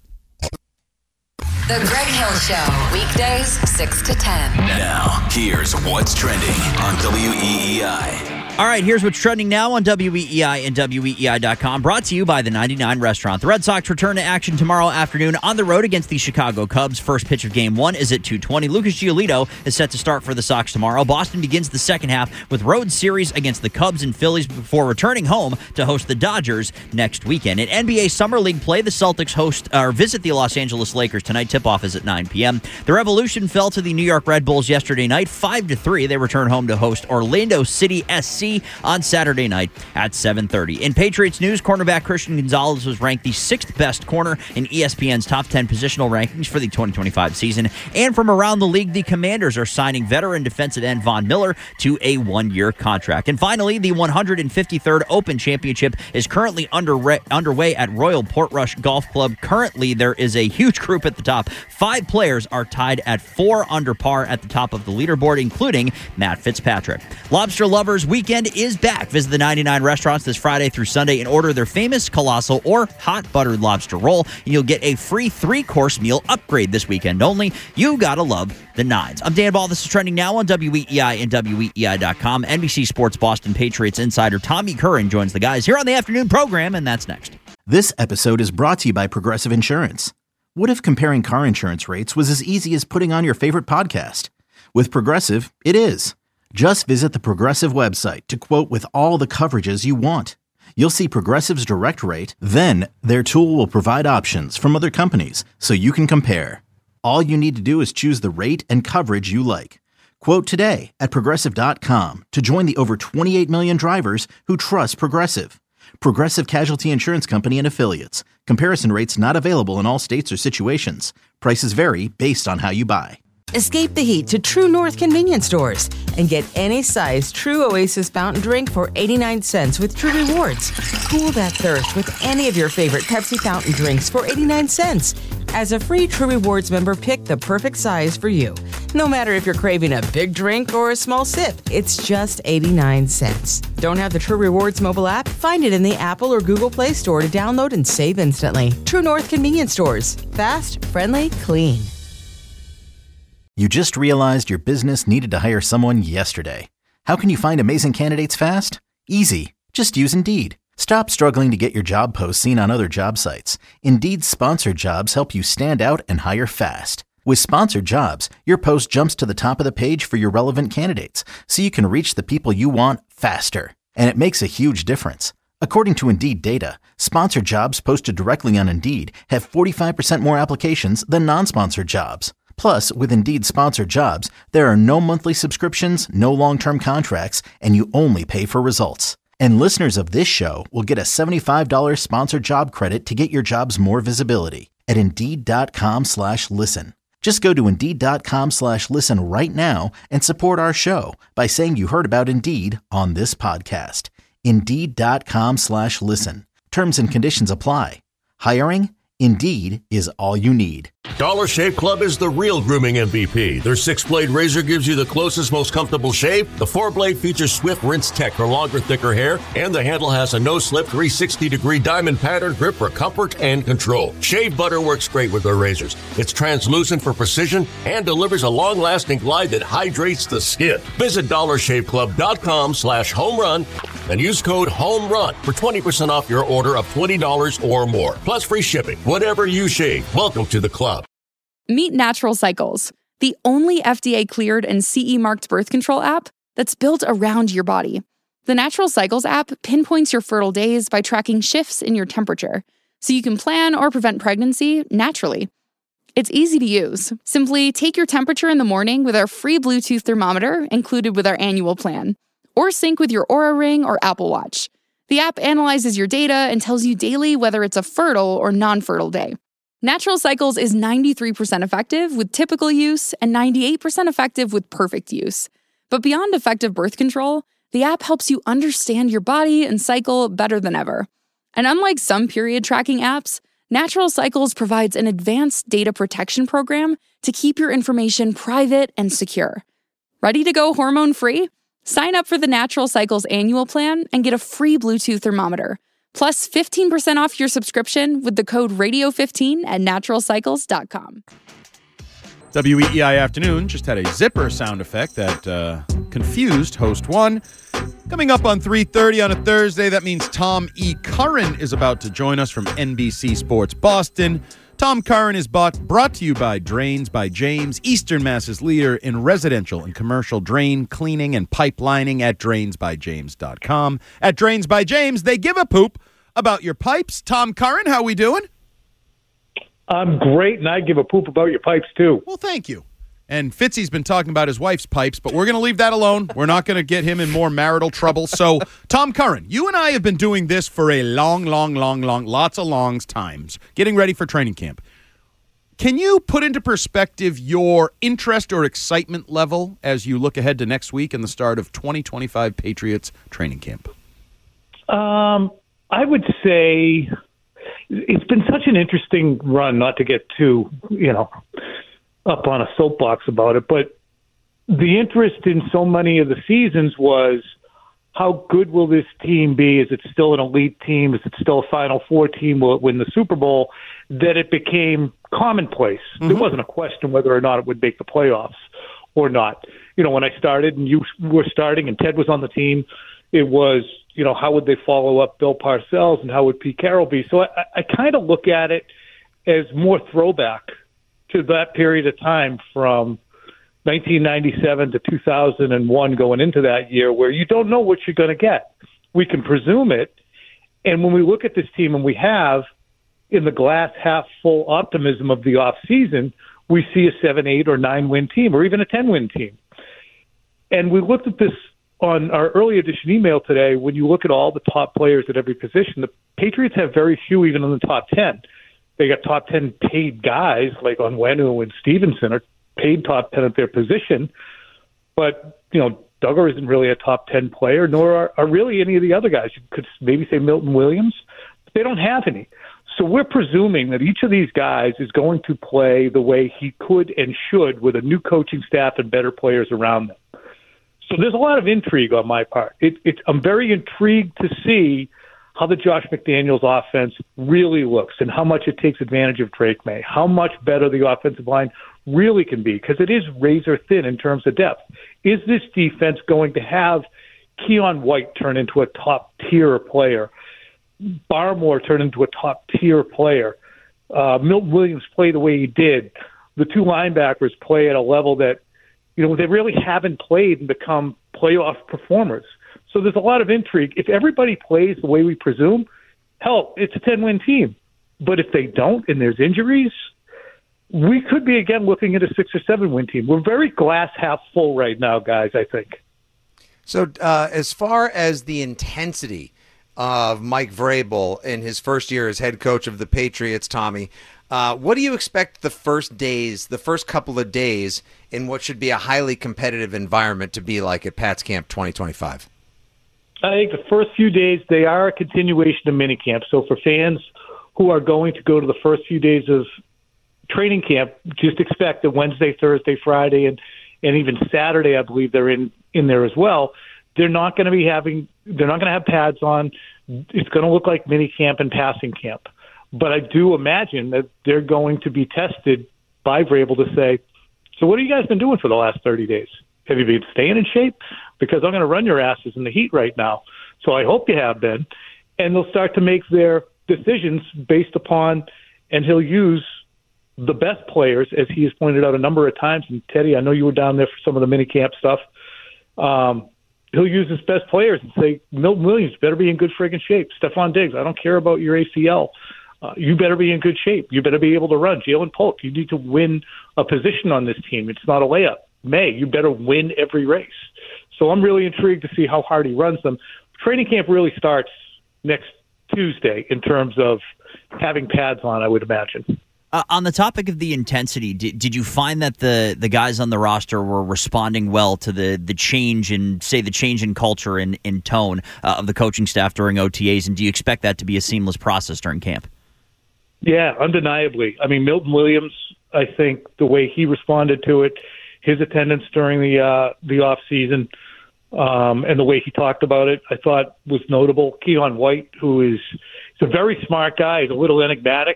[SPEAKER 16] The Greg Hill Show, weekdays six to ten.
[SPEAKER 7] Now, here's what's trending on W E E I.
[SPEAKER 6] All right, here's what's trending now on W E E I and W E E I dot com. Brought to you by the ninety-nine Restaurant. The Red Sox return to action tomorrow afternoon on the road against the Chicago Cubs. First pitch of game one is at two twenty. Lucas Giolito is set to start for the Sox tomorrow. Boston begins the second half with road series against the Cubs and Phillies before returning home to host the Dodgers next weekend. In N B A Summer League play, the Celtics host or visit the Los Angeles Lakers tonight. Tip-off is at nine p.m. The Revolution fell to the New York Red Bulls yesterday night, five to three. They return home to host Orlando City S C on Saturday night at seven thirty. In Patriots news, cornerback Christian Gonzalez was ranked the sixth best corner in E S P N's top ten positional rankings for the twenty twenty-five season. And from around the league, the Commanders are signing veteran defensive end Von Miller to a one-year contract. And finally, the one hundred fifty-third Open Championship is currently under, underway at Royal Portrush Golf Club. Currently, there is a huge group at the top. Five players are tied at four under par at the top of the leaderboard, including Matt Fitzpatrick. Lobster Lovers Weekend is back. Visit the ninety-nine restaurants this Friday through Sunday and order their famous colossal or hot buttered lobster roll, and you'll get a free three-course meal upgrade this weekend only. You gotta love the nines. I'm Dan Ball. This is trending now on W E E I and W E E I dot com. N B C Sports Boston Patriots insider Tommy Curran joins the guys here on the afternoon program, and that's next.
[SPEAKER 1] This episode is brought to you by Progressive Insurance. What if comparing car insurance rates was as easy as putting on your favorite podcast? With Progressive, it is. Just visit the Progressive website to quote with all the coverages you want. You'll see Progressive's direct rate, then their tool will provide options from other companies so you can compare. All you need to do is choose the rate and coverage you like. Quote today at Progressive dot com to join the over twenty-eight million drivers who trust Progressive. Progressive Casualty Insurance Company and Affiliates. Comparison rates not available in all states or situations. Prices vary based on how you buy.
[SPEAKER 2] Escape the heat to True North convenience stores and get any size True Oasis fountain drink for eighty-nine cents with True Rewards. Cool that thirst with any of your favorite Pepsi fountain drinks for eighty-nine cents. As a free True Rewards member, pick the perfect size for you. No matter if you're craving a big drink or a small sip, it's just eighty-nine cents. Don't have the True Rewards mobile app? Find it in the Apple or Google Play Store to download and save instantly. True North convenience stores. Fast, friendly, clean.
[SPEAKER 1] You just realized your business needed to hire someone yesterday. How can you find amazing candidates fast? Easy. Just use Indeed. Stop struggling to get your job posts seen on other job sites. Indeed's sponsored jobs help you stand out and hire fast. With sponsored jobs, your post jumps to the top of the page for your relevant candidates, so you can reach the people you want faster. And it makes a huge difference. According to Indeed data, sponsored jobs posted directly on Indeed have forty-five percent more applications than non-sponsored jobs. Plus, with Indeed sponsored jobs, there are no monthly subscriptions, no long-term contracts, and you only pay for results. And listeners of this show will get a seventy-five dollars sponsored job credit to get your jobs more visibility at Indeed.com slash listen. Just go to Indeed.com slash listen right now and support our show by saying you heard about Indeed on this podcast. Indeed.com slash listen. Terms and conditions apply. Hiring? Indeed is all you need.
[SPEAKER 3] Dollar Shave Club is the real grooming M V P. Their six-blade razor gives you the closest, most comfortable shave. The four-blade features Swift Rinse Tech for longer, thicker hair. And the handle has a no-slip three hundred sixty degree diamond pattern grip for comfort and control. Shave butter works great with their razors. It's translucent for precision and delivers a long-lasting glide that hydrates the skin. Visit dollarshaveclub.com slash home run and use code HOMERUN for twenty percent off your order of twenty dollars or more. Plus free shipping. Whatever you shave, welcome to the club.
[SPEAKER 17] Meet Natural Cycles, the only F D A-cleared and C E-marked birth control app that's built around your body. The Natural Cycles app pinpoints your fertile days by tracking shifts in your temperature, so you can plan or prevent pregnancy naturally. It's easy to use. Simply take your temperature in the morning with our free Bluetooth thermometer included with our annual plan, or sync with your Oura Ring or Apple Watch. The app analyzes your data and tells you daily whether it's a fertile or non-fertile day. Natural Cycles is ninety-three percent effective with typical use and ninety-eight percent effective with perfect use. But beyond effective birth control, the app helps you understand your body and cycle better than ever. And unlike some period tracking apps, Natural Cycles provides an advanced data protection program to keep your information private and secure. Ready to go hormone-free? Sign up for the Natural Cycles annual plan and get a free Bluetooth thermometer, plus fifteen percent off your subscription with the code radio fifteen at natural cycles dot com.
[SPEAKER 4] W E E I Afternoon just had a zipper sound effect that uh, confused host one. Coming up on three thirty on a Thursday, that means Tom E. Curran is about to join us from N B C Sports Boston. Tom Curran is bought, brought to you by Drains by James, Eastern Mass's leader in residential and commercial drain cleaning and pipelining at drains by james dot com. At Drains by James, they give a poop about your pipes. Tom Curran, how we doing?
[SPEAKER 18] I'm great, and I give a poop about your pipes, too.
[SPEAKER 4] Well, thank you. And Fitzy's been talking about his wife's pipes, but we're going to leave that alone. We're not going to get him in more marital trouble. So, Tom Curran, you and I have been doing this for a long, long, long, long, lots of longs times, getting ready for training camp. Can you put into perspective your interest or excitement level as you look ahead to next week and the start of twenty twenty-five Patriots training camp?
[SPEAKER 18] Um, I would say it's been such an interesting run, not to get too, you know, up on a soapbox about it, but the interest in so many of the seasons was how good will this team be? Is it still an elite team? Is it still a Final Four team? Will it win the Super Bowl? That it became commonplace. Mm-hmm. There wasn't a question whether or not it would make the playoffs or not. You know, when I started and you were starting and Ted was on the team, it was, you know, how would they follow up Bill Parcells and how would Pete Carroll be? So I, I kind of look at it as more throwback to that period of time from nineteen ninety-seven to two thousand one going into that year where you don't know what you're going to get. We can presume it. And when we look at this team, and we have in the glass half full optimism of the off season, we see a seven, eight or nine win team or even a ten win team. And we looked at this on our early edition email today. When you look at all the top players at every position, the Patriots have very few even in the top ten. They got top ten paid guys like Onwenu and Stevenson are paid top ten at their position. But, you know, Duggar isn't really a top ten player, nor are, are really any of the other guys. You could maybe say Milton Williams, but they don't have any. So we're presuming that each of these guys is going to play the way he could and should with a new coaching staff and better players around them. So there's a lot of intrigue on my part. It, it, I'm very intrigued to see how the Josh McDaniels offense really looks and how much it takes advantage of Drake May, how much better the offensive line really can be, because it is razor thin in terms of depth. Is this defense going to have Keon White turn into a top-tier player, Barmore turn into a top-tier player, uh, Milton Williams play the way he did, the two linebackers play at a level that, you know, they really haven't played and become playoff performers. So there's a lot of intrigue. If everybody plays the way we presume, hell, it's a ten-win team. But if they don't and there's injuries, we could be, again, looking at a six- or seven-win team. We're very glass half full right now, guys, I think.
[SPEAKER 5] So uh, as far as the intensity of Mike Vrabel in his first year as head coach of the Patriots, Tommy, uh, what do you expect the first days, the first couple of days in what should be a highly competitive environment to be like at Pats Camp twenty twenty-five?
[SPEAKER 18] I think the first few days, they are a continuation of minicamp. So for fans who are going to go to the first few days of training camp, just expect that Wednesday, Thursday, Friday, and, and even Saturday, I believe they're in, in there as well. They're not going to be having, they're not going to have pads on. It's going to look like minicamp and passing camp. But I do imagine that they're going to be tested by Vrabel to say, so what have you guys been doing for the last thirty days? Have you been staying in shape? Because I'm going to run your asses in the heat right now. So I hope you have been. And they'll start to make their decisions based upon, and he'll use the best players, as he has pointed out a number of times. And Teddy, I know you were down there for some of the mini camp stuff. Um, he'll use his best players and say, Milton Williams better be in good friggin' shape. Stephon Diggs, I don't care about your A C L. Uh, you better be in good shape. You better be able to run. Jalen Polk, you need to win a position on this team. It's not a layup. May, you better win every race. So I'm really intrigued to see how hard he runs them. Training camp really starts next Tuesday in terms of having pads on, I would imagine.
[SPEAKER 6] Uh, on the topic of the intensity, did, did you find that the, the guys on the roster were responding well to the, the change in, say, the change in culture and in, in tone uh, of the coaching staff during O T As? And do you expect that to be a seamless process during camp?
[SPEAKER 18] Yeah, undeniably. I mean, Milton Williams, I think the way he responded to it, his attendance during the uh, the off season, um, and the way he talked about it, I thought was notable. Keon White, who is he's a very smart guy, he's a little enigmatic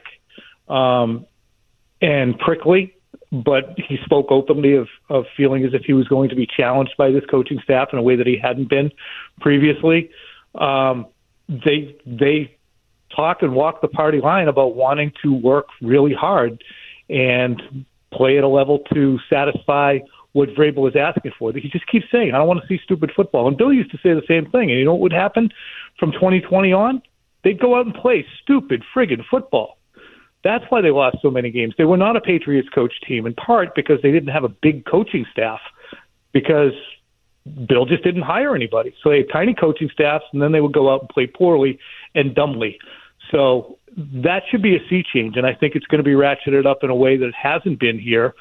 [SPEAKER 18] um, and prickly, but he spoke openly of, of feeling as if he was going to be challenged by this coaching staff in a way that he hadn't been previously. Um, they they talk and walk the party line about wanting to work really hard and play at a level to satisfy what Vrabel is asking for. He just keeps saying, I don't want to see stupid football. And Bill used to say the same thing. And you know what would happen from twenty twenty on? They'd go out and play stupid friggin' football. That's why they lost so many games. They were not a Patriots coach team, in part because they didn't have a big coaching staff, because Bill just didn't hire anybody. So they had tiny coaching staffs, and then they would go out and play poorly and dumbly. So that should be a sea change, and I think it's going to be ratcheted up in a way that it hasn't been here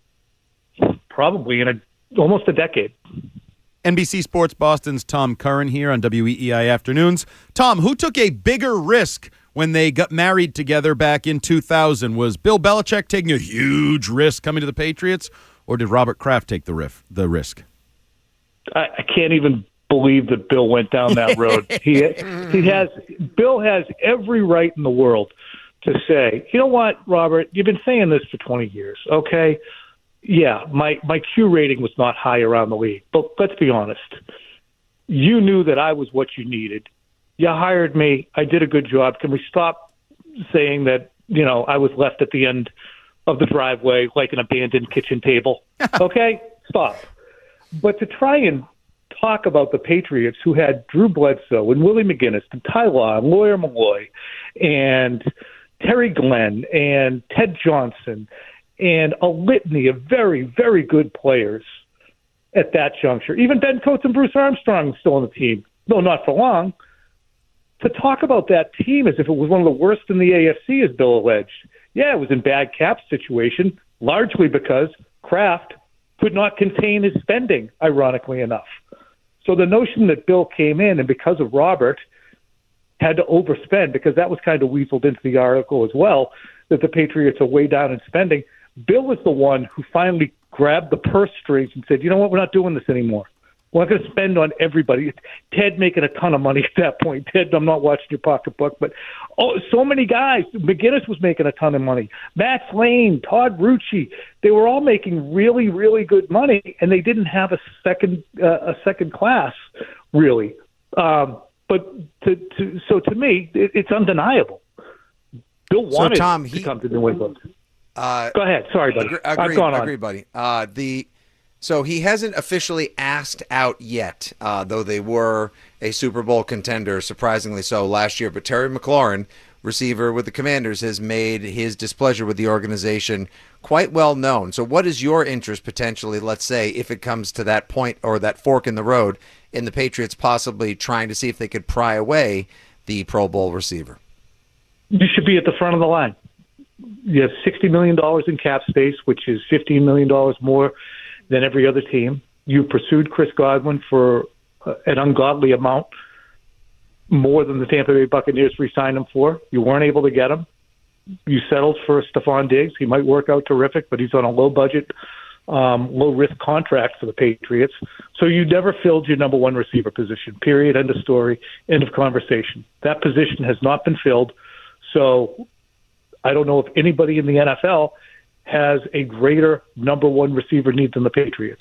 [SPEAKER 18] probably in a, almost a decade.
[SPEAKER 4] N B C Sports Boston's Tom Curran here on W E E I Afternoons. Tom, who took a bigger risk when they got married together back in two thousand? Was Bill Belichick taking a huge risk coming to the Patriots, or did Robert Kraft take the, riff, the risk?
[SPEAKER 18] I, I can't even believe that Bill went down that road. he he has Bill has every right in the world to say, you know what, Robert, you've been saying this for twenty years, okay? Yeah, my, my Q rating was not high around the league, but let's be honest. You knew that I was what you needed. You hired me. I did a good job. Can we stop saying that, you know, I was left at the end of the driveway like an abandoned kitchen table? Okay? Stop. But to try and talk about the Patriots, who had Drew Bledsoe and Willie McGinnis and Ty Law and Lawyer Malloy and Terry Glenn and Ted Johnson and a litany of very, very good players at that juncture. Even Ben Coates and Bruce Armstrong still on the team, though not for long. To talk about that team as if it was one of the worst in the A F C, as Bill alleged. Yeah, it was in bad cap situation, largely because Kraft could not contain his spending, ironically enough. So the notion that Bill came in and because of Robert had to overspend, because that was kind of weaseled into the article as well, that the Patriots are way down in spending. Bill was the one who finally grabbed the purse strings and said, you know what, we're not doing this anymore. We're not going to spend on everybody. Ted making a ton of money at that point. Ted, I'm not watching your pocketbook, but oh, so many guys. McGinnis was making a ton of money. Matt Slane, Todd Rucci, they were all making really, really good money, and they didn't have a second uh, a second class, really. Um, but to, to, so to me, it, it's undeniable. Bill wanted
[SPEAKER 5] so Tom,
[SPEAKER 18] to
[SPEAKER 5] he,
[SPEAKER 18] come to New England.
[SPEAKER 5] Uh,
[SPEAKER 18] Go ahead. Sorry, buddy.
[SPEAKER 5] Agree,
[SPEAKER 18] I've
[SPEAKER 5] agree,
[SPEAKER 18] gone on.
[SPEAKER 5] agree buddy. Uh, the So he hasn't officially asked out yet, uh, though they were a Super Bowl contender, surprisingly so, last year. But Terry McLaurin, receiver with the Commanders, has made his displeasure with the organization quite well known. So what is your interest potentially, let's say, if it comes to that point or that fork in the road, in the Patriots possibly trying to see if they could pry away the Pro Bowl receiver?
[SPEAKER 18] You should be at the front of the line. You have sixty million dollars in cap space, which is fifteen million dollars more than every other team. You pursued Chris Godwin for uh, an ungodly amount, more than the Tampa Bay Buccaneers re-signed him for. You weren't able to get him. You settled for Stephon Diggs. He might work out terrific, but he's on a low-budget, um, low-risk contract for the Patriots. So you never filled your number one receiver position, period, end of story, end of conversation. That position has not been filled. So I don't know if anybody in the N F L has a greater number one receiver need than the Patriots.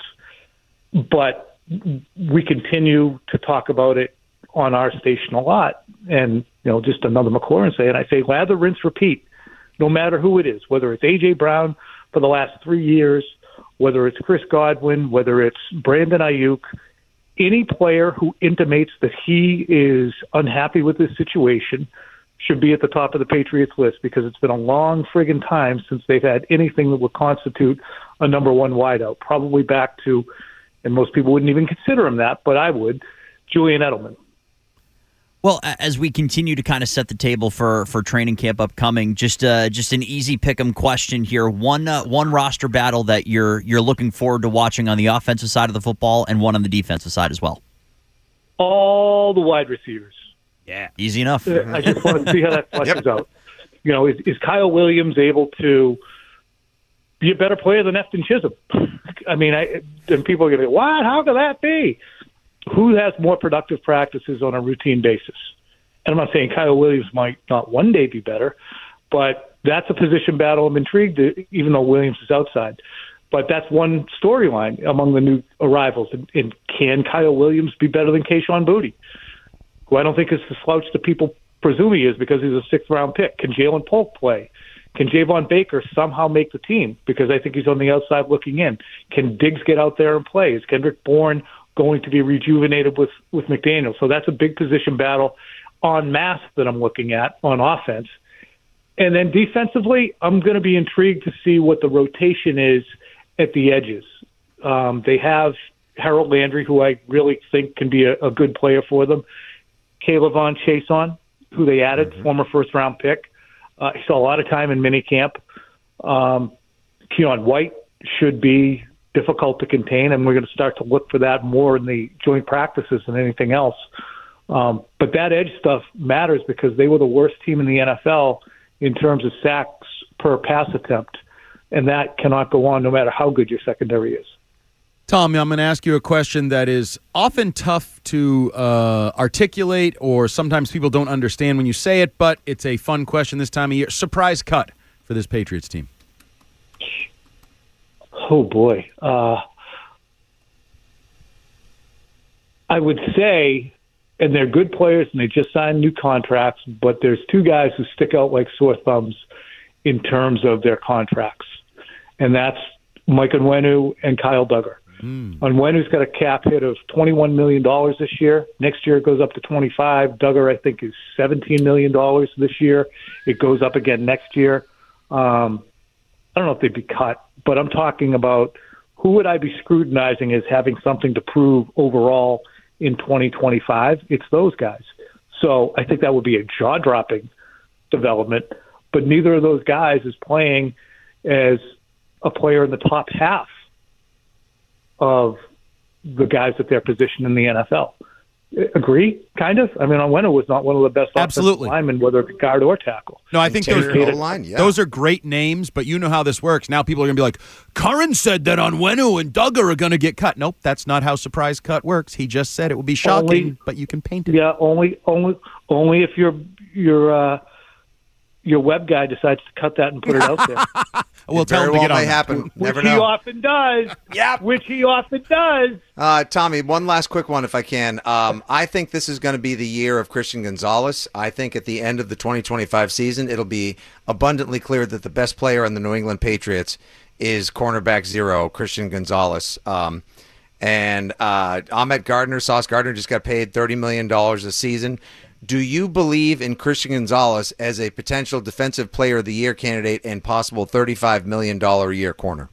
[SPEAKER 18] But we continue to talk about it on our station a lot. And, you know, just another McLaurin say, and I say, lather, rinse, repeat, no matter who it is, whether it's A J. Brown for the last three years, whether it's Chris Godwin, whether it's Brandon Ayuk, any player who intimates that he is unhappy with this situation should be at the top of the Patriots list, because it's been a long friggin' time since they've had anything that would constitute a number one wideout. Probably back to, and most people wouldn't even consider him that, but I would, Julian Edelman.
[SPEAKER 6] Well, as we continue to kind of set the table for, for training camp upcoming, just uh, just an easy pick'em question here. One uh, one roster battle that you're you're looking forward to watching on the offensive side of the football, and one on the defensive side as well.
[SPEAKER 18] All the wide receivers.
[SPEAKER 6] Yeah, easy enough.
[SPEAKER 18] I just want to see how that fleshes yep. out. You know, is, is Kyle Williams able to be a better player than Efton Chisholm? I mean, I, and people are going to go, what? How could that be? Who has more productive practices on a routine basis? And I'm not saying Kyle Williams might not one day be better, but that's a position battle I'm intrigued, even though Williams is outside. But that's one storyline among the new arrivals. And, and can Kyle Williams be better than Kayshon Boutte, who I don't think is the slouch that people presume he is because he's a sixth-round pick? Can Jalen Polk play? Can Javon Baker somehow make the team? Because I think he's on the outside looking in. Can Diggs get out there and play? Is Kendrick Bourne going to be rejuvenated with, with McDaniel? So that's a big position battle en masse that I'm looking at on offense. And then defensively, I'm going to be intrigued to see what the rotation is at the edges. Um, they have Harold Landry, who I really think can be a, a good player for them. Kayvon Chason, who they added, mm-hmm. former first-round pick. Uh, he saw a lot of time in minicamp. Um, Keon White should be difficult to contain, and we're going to start to look for that more in the joint practices than anything else. Um, but that edge stuff matters because they were the worst team in the N F L in terms of sacks per pass attempt, and that cannot go on no matter how good your secondary is.
[SPEAKER 4] Tom, I'm going to ask you a question that is often tough to uh, articulate, or sometimes people don't understand when you say it, but it's a fun question this time of year. Surprise cut for this Patriots team.
[SPEAKER 18] Oh, boy. Uh, I would say, and they're good players, and they just signed new contracts, but there's two guys who stick out like sore thumbs in terms of their contracts, and that's Mike Onwenu and Kyle Duggar. Mm. Onwenu's got a cap hit of twenty-one million dollars this year. Next year it goes up to twenty-five. Duggar, I think, is seventeen million dollars this year. It goes up again next year. Um, I don't know if they'd be cut, but I'm talking about who would I be scrutinizing as having something to prove overall in twenty twenty-five? It's those guys. So I think that would be a jaw-dropping development, but neither of those guys is playing as a player in the top half of the guys at their position in the N F L. Agree? Kind of? I mean, Onwenu was not one of the best
[SPEAKER 4] Absolutely.
[SPEAKER 18] offensive linemen, whether it's guard or tackle.
[SPEAKER 4] No, I think those,
[SPEAKER 5] line, yeah.
[SPEAKER 4] those are great names, but you know how this works. Now people are going to be like, Curran said that Onwenu and Duggar are going to get cut. Nope, that's not how surprise cut works. He just said it would be shocking,
[SPEAKER 18] only,
[SPEAKER 4] but you can paint it.
[SPEAKER 18] Yeah, only only, only if your your uh, your web guy decides to cut that and put it out there.
[SPEAKER 4] We'll
[SPEAKER 5] it
[SPEAKER 4] tell
[SPEAKER 5] very
[SPEAKER 4] him to
[SPEAKER 5] well
[SPEAKER 4] get on
[SPEAKER 5] may
[SPEAKER 4] that.
[SPEAKER 5] happen.
[SPEAKER 18] Which
[SPEAKER 5] Never
[SPEAKER 18] he
[SPEAKER 5] know.
[SPEAKER 18] often does. Yeah, which he often does.
[SPEAKER 5] Uh, Tommy, one last quick one if I can. Um, I think this is going to be the year of Christian Gonzalez. I think at the end of the twenty twenty-five season, it'll be abundantly clear that the best player on the New England Patriots is cornerback zero, Christian Gonzalez. Um, and uh, Ahmet Gardner, Sauce Gardner, just got paid thirty million dollars a season. Do you believe in Christian Gonzalez as a potential Defensive Player of the Year candidate and possible thirty-five million dollars a year corner?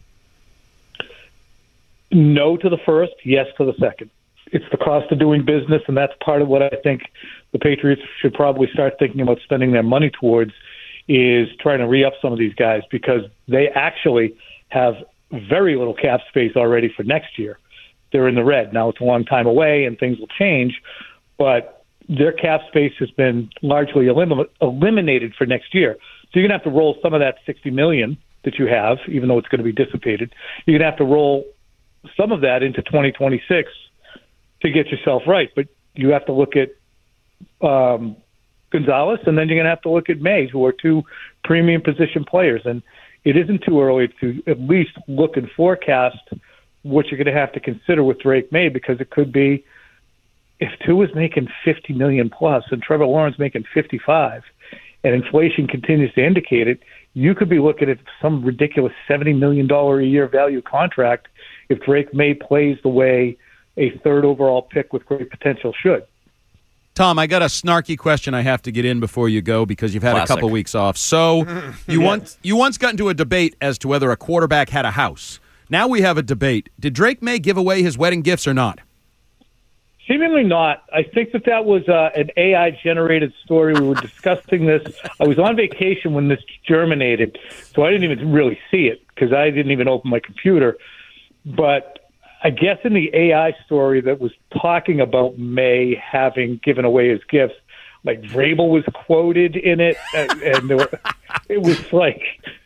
[SPEAKER 18] No to the first, yes to the second. It's the cost of doing business, and that's part of what I think the Patriots should probably start thinking about spending their money towards, is trying to re-up some of these guys, because they actually have very little cap space already for next year. They're in the red. Now it's a long time away, and things will change, but their cap space has been largely elim- eliminated for next year. So you're going to have to roll some of that sixty million dollars that you have, even though it's going to be dissipated. You're going to have to roll some of that into twenty twenty-six to get yourself right. But you have to look at um, Gonzalez, and then you're going to have to look at May, who are two premium position players. And it isn't too early to at least look and forecast what you're going to have to consider with Drake May, because it could be, if Tua is making fifty million plus and Trevor Lawrence making fifty-five, and inflation continues to indicate it, you could be looking at some ridiculous seventy million dollars a year value contract if Drake May plays the way a third overall pick with great potential should.
[SPEAKER 4] Tom, I got a snarky question I have to get in before you go, because you've had
[SPEAKER 6] Classic.
[SPEAKER 4] a couple weeks off. So you
[SPEAKER 18] Yeah.
[SPEAKER 4] once you once got into a debate as to whether a quarterback had a house. Now we have a debate. Did Drake May give away his wedding gifts or not?
[SPEAKER 18] Seemingly not. I think that that was uh, an A I-generated story. We were discussing this. I was on vacation when this germinated, so I didn't even really see it because I didn't even open my computer. But I guess in the A I story that was talking about May having given away his gifts, like Vrabel was quoted in it, and, and there were, it was like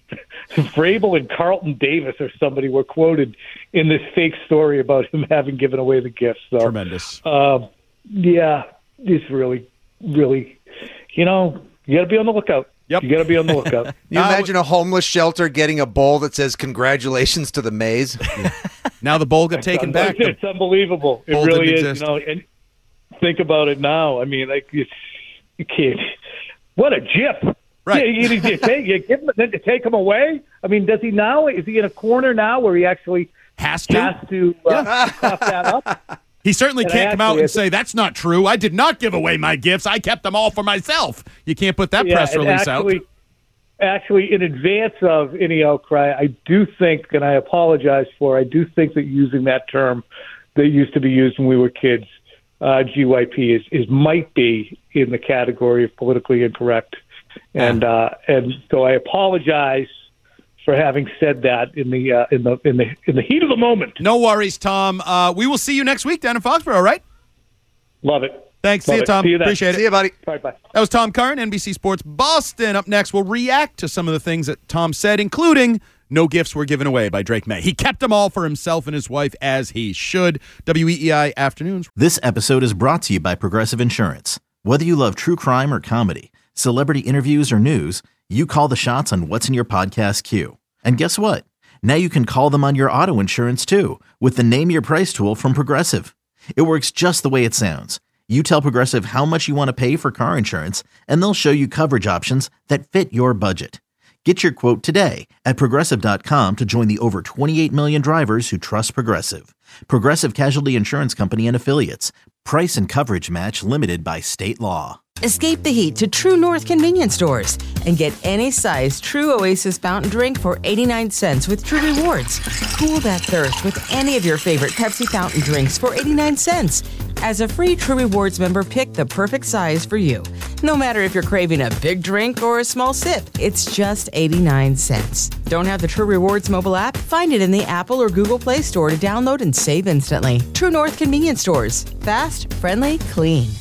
[SPEAKER 18] Vrabel and Carlton Davis or somebody were quoted in this fake story about him having given away the gifts. So,
[SPEAKER 4] Tremendous.
[SPEAKER 18] Um, yeah, it's really, really, you know, you got to be on the lookout.
[SPEAKER 4] Yep.
[SPEAKER 18] You got to be on the lookout.
[SPEAKER 5] Can you imagine a homeless shelter getting a bowl that says "Congratulations to the Mays"?
[SPEAKER 4] Now the bowl got taken back.
[SPEAKER 18] It's unbelievable. It
[SPEAKER 4] Bowl
[SPEAKER 18] really
[SPEAKER 4] didn't
[SPEAKER 18] is.
[SPEAKER 4] exist.
[SPEAKER 18] You know, and think about it now. I mean, like it's, you can't. What a jip!
[SPEAKER 4] Right.
[SPEAKER 18] You, you, you take, you give him, then to take him away. I mean, does he now? Is he in a corner now where he actually
[SPEAKER 4] has to
[SPEAKER 18] has to uh, cough that up?
[SPEAKER 4] He certainly
[SPEAKER 18] And
[SPEAKER 4] can't come out
[SPEAKER 18] actually-
[SPEAKER 4] and say, that's not true. I did not give away my gifts. I kept them all for myself. You can't put that
[SPEAKER 18] Yeah,
[SPEAKER 4] press
[SPEAKER 18] and
[SPEAKER 4] release
[SPEAKER 18] actually,
[SPEAKER 4] out.
[SPEAKER 18] Actually, in advance of any outcry, I do think, and I apologize for, I do think that using that term that used to be used when we were kids, uh, G Y P, is, is might be in the category of politically incorrect. And uh, and so I apologize for having said that in the uh, in the in the in the heat of the moment.
[SPEAKER 4] No worries, Tom. Uh, we will see you next week down in Foxborough, all right?
[SPEAKER 18] Love it.
[SPEAKER 4] Thanks.
[SPEAKER 18] Love
[SPEAKER 4] see you,
[SPEAKER 18] it.
[SPEAKER 4] Tom.
[SPEAKER 18] See you then.
[SPEAKER 4] Appreciate
[SPEAKER 5] See
[SPEAKER 4] it.
[SPEAKER 5] you, buddy.
[SPEAKER 18] Bye bye.
[SPEAKER 4] That was Tom Curran, N B C Sports Boston. Up next, we'll react to some of the things that Tom said, including no gifts were given away by Drake May. He kept them all for himself and his wife, as he should. W E E I Afternoons.
[SPEAKER 1] This episode is brought to you by Progressive Insurance. Whether you love true crime or comedy, celebrity interviews or news, you call the shots on what's in your podcast queue. And guess what? Now you can call them on your auto insurance too with the Name Your Price tool from Progressive. It works just the way it sounds. You tell Progressive how much you want to pay for car insurance, and they'll show you coverage options that fit your budget. Get your quote today at Progressive dot com to join the over twenty-eight million drivers who trust Progressive. Progressive Casualty Insurance Company and Affiliates. Price and coverage match limited by state law.
[SPEAKER 2] Escape the heat to True North convenience stores and get any size True Oasis fountain drink for eighty-nine cents with True Rewards. Cool that thirst with any of your favorite Pepsi fountain drinks for eighty-nine cents. As a free True Rewards member, pick the perfect size for you. No matter if you're craving a big drink or a small sip, it's just eighty-nine cents. Don't have the True Rewards mobile app? Find it in the Apple or Google Play Store to download and save instantly. True North Convenience Stores. Fast, friendly, clean.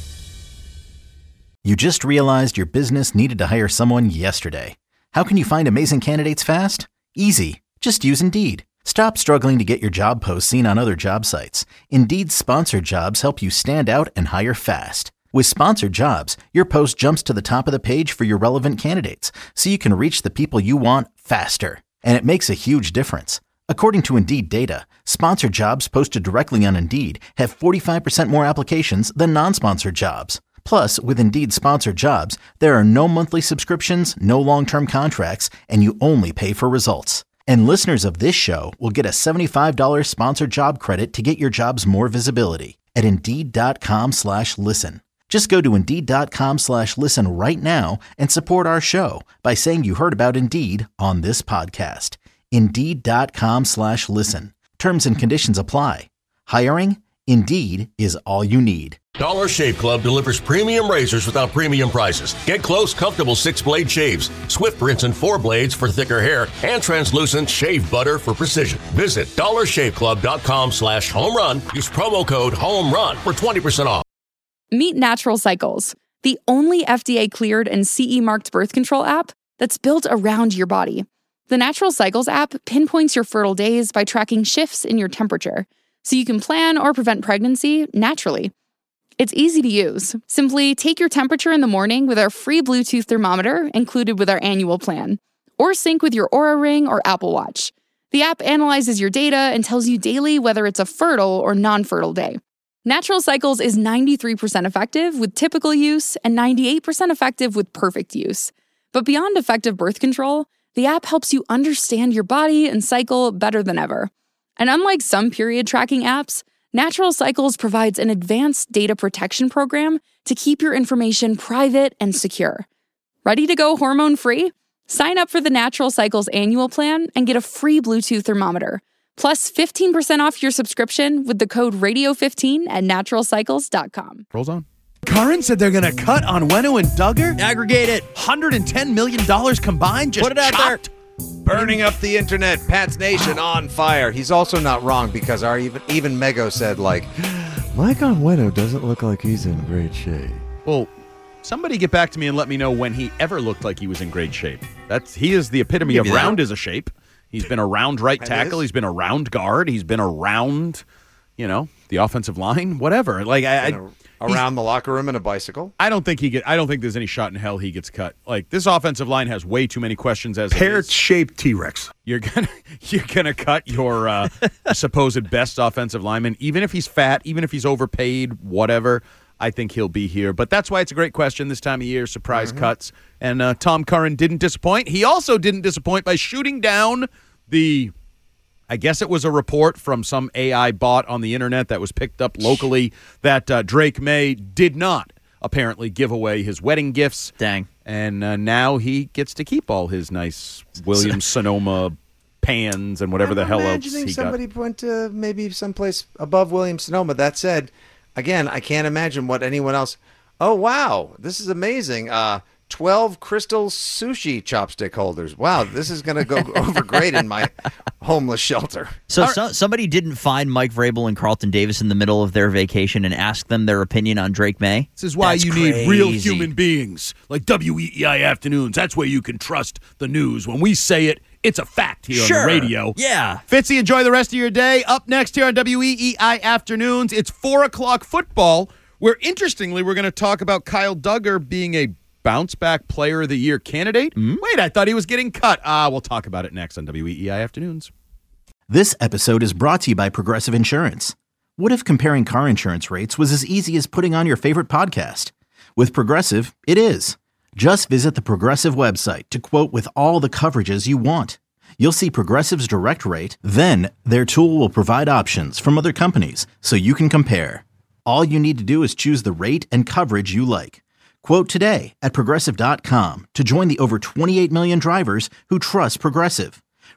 [SPEAKER 1] You just realized your business needed to hire someone yesterday. How can you find amazing candidates fast? Easy. Just use Indeed. Stop struggling to get your job posts seen on other job sites. Indeed's sponsored jobs help you stand out and hire fast. With sponsored jobs, your post jumps to the top of the page for your relevant candidates, so you can reach the people you want faster. And it makes a huge difference. According to Indeed data, sponsored jobs posted directly on Indeed have forty-five percent more applications than non-sponsored jobs. Plus, with Indeed sponsored jobs, there are no monthly subscriptions, no long-term contracts, and you only pay for results. And listeners of this show will get a seventy-five dollars sponsored job credit to get your jobs more visibility at Indeed.com slash listen. Just go to Indeed.com slash listen right now and support our show by saying you heard about Indeed on this podcast. Indeed.com slash listen. Terms and conditions apply. Hiring? Indeed is all you need.
[SPEAKER 3] Dollar Shave Club delivers premium razors without premium prices. Get close, comfortable six-blade shaves, Swift rinse and four blades for thicker hair, and translucent shave butter for precision. Visit dollar shave club dot com slash home run. Use promo code HOMERUN for twenty percent off.
[SPEAKER 17] Meet Natural Cycles, the only F D A-cleared and C E-marked birth control app that's built around your body. The Natural Cycles app pinpoints your fertile days by tracking shifts in your temperature, so you can plan or prevent pregnancy naturally. It's easy to use. Simply take your temperature in the morning with our free Bluetooth thermometer included with our annual plan, or sync with your Oura Ring or Apple Watch. The app analyzes your data and tells you daily whether it's a fertile or non-fertile day. Natural Cycles is ninety-three percent effective with typical use and ninety-eight percent effective with perfect use. But beyond effective birth control, the app helps you understand your body and cycle better than ever. And unlike some period tracking apps, Natural Cycles provides an advanced data protection program to keep your information private and secure. Ready to go hormone-free? Sign up for the Natural Cycles annual plan and get a free Bluetooth thermometer, plus fifteen percent off your subscription with the code radio fifteen at natural cycles dot com.
[SPEAKER 4] Rolls on.
[SPEAKER 12] Karin said they're going to cut on Weno and Duggar?
[SPEAKER 6] Aggregate it.
[SPEAKER 12] one hundred ten million dollars combined? Just
[SPEAKER 6] put it out
[SPEAKER 12] chopped.
[SPEAKER 6] there.
[SPEAKER 5] Burning up the internet, Pat's Nation on fire. He's also not wrong because our even even Mego said, like,
[SPEAKER 14] Mike Onwenu doesn't look like he's in great shape.
[SPEAKER 4] Well, somebody get back to me and let me know when he ever looked like he was in great shape. That's he is the epitome of round as a shape. He's been around right tackle. He's been around guard. He's been around, you know, the offensive line, whatever. Like I, I
[SPEAKER 5] around the locker room in a bicycle.
[SPEAKER 4] I don't think he get. I don't think there's any shot in hell he gets cut. Like this offensive line has way too many questions as
[SPEAKER 12] pear-shaped T-Rex.
[SPEAKER 4] You're gonna you're gonna cut your uh, supposed best offensive lineman, even if he's fat, even if he's overpaid, whatever. I think he'll be here. But that's why it's a great question this time of year. Surprise mm-hmm. cuts, and uh, Tom Curran didn't disappoint. He also didn't disappoint by shooting down the. I guess it was a report from some A I bot on the internet that was picked up locally that uh, Drake May did not apparently give away his wedding gifts.
[SPEAKER 6] Dang.
[SPEAKER 4] And uh, now he gets to keep all his nice Williams-Sonoma pans and whatever
[SPEAKER 5] I'm
[SPEAKER 4] the hell else
[SPEAKER 5] imagining
[SPEAKER 4] he
[SPEAKER 5] somebody
[SPEAKER 4] got.
[SPEAKER 5] went to maybe someplace above Williams-Sonoma. That said, again, I can't imagine what anyone else. Oh, wow. This is amazing. Uh, twelve crystal sushi chopstick holders. Wow, this is going to go over great in my homeless shelter.
[SPEAKER 6] So, so somebody didn't find Mike Vrabel and Carlton Davis in the middle of their vacation and ask them their opinion on Drake May?
[SPEAKER 12] This is why
[SPEAKER 6] That's
[SPEAKER 12] you
[SPEAKER 6] crazy.
[SPEAKER 12] need real human beings like W E E I Afternoons. That's where you can trust the news. When we say it, it's a fact here
[SPEAKER 6] sure.
[SPEAKER 12] on the radio.
[SPEAKER 6] Yeah.
[SPEAKER 4] Fitzy, enjoy the rest of your day. Up next here on W E E I Afternoons, it's four o'clock football, where interestingly we're going to talk about Kyle Duggar being a bounce-back player of the year candidate? Mm-hmm. Wait, I thought he was getting cut. Ah, we'll talk about it next on W E E I Afternoons.
[SPEAKER 1] This episode is brought to you by Progressive Insurance. What if comparing car insurance rates was as easy as putting on your favorite podcast? With Progressive, it is. Just visit the Progressive website to quote with all the coverages you want. You'll see Progressive's direct rate, then their tool will provide options from other companies so you can compare. All you need to do is choose the rate and coverage you like. Quote today at Progressive dot com to join the over twenty-eight million drivers who trust Progressive.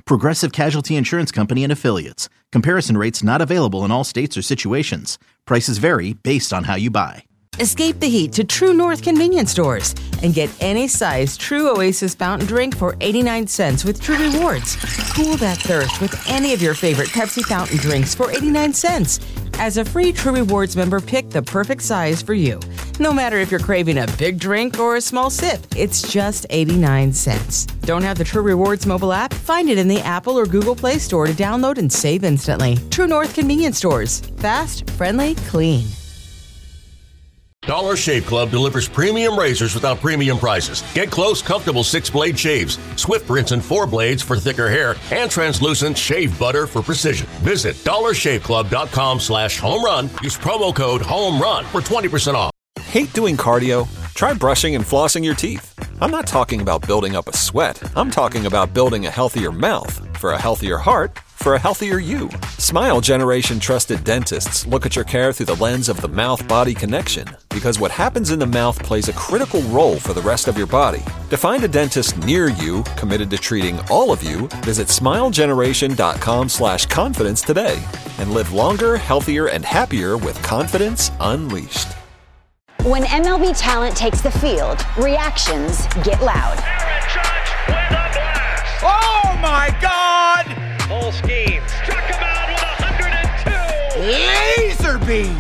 [SPEAKER 1] Progressive Casualty Insurance Company and Affiliates. Comparison rates not available in all states or situations. Prices vary based on how you buy.
[SPEAKER 2] Escape the heat to True North convenience stores and get any size True Oasis fountain drink for eighty-nine cents with True Rewards. Cool that thirst with any of your favorite Pepsi fountain drinks for eighty-nine cents. As a free True Rewards member, pick the perfect size for you. No matter if you're craving a big drink or a small sip, it's just eighty-nine cents. Don't have the True Rewards mobile app? Find it in the Apple or Google Play Store to download and save instantly. True North convenience stores. Fast, friendly, clean.
[SPEAKER 3] Dollar Shave Club delivers premium razors without premium prices. Get close, comfortable six-blade shaves, swift rinse and four blades for thicker hair, and translucent shave butter for precision. Visit dollarshaveclub.com slash home run. Use promo code HOMERUN for twenty percent off.
[SPEAKER 19] Hate doing cardio? Try brushing and flossing your teeth. I'm not talking about building up a sweat. I'm talking about building a healthier mouth for a healthier heart for a healthier you. Smile Generation trusted dentists look at your care through the lens of the mouth-body connection, because what happens in the mouth plays a critical role for the rest of your body. To find a dentist near you committed to treating all of you, visit smilegeneration.com slash confidence today and live longer, healthier, and happier with confidence unleashed.
[SPEAKER 20] When M L B talent takes the field, reactions get loud.
[SPEAKER 9] Aaron Judge with a blast.
[SPEAKER 12] Oh my God!
[SPEAKER 9] Full scheme. Struck him out with one hundred two.
[SPEAKER 12] Laser beam.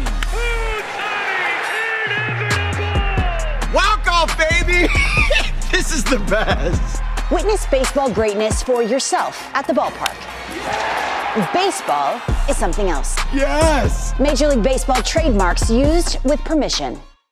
[SPEAKER 12] Walk off, baby. This is the best.
[SPEAKER 20] Witness baseball greatness for yourself at the ballpark. Baseball is something else.
[SPEAKER 12] Yes.
[SPEAKER 20] Major League Baseball trademarks used with permission.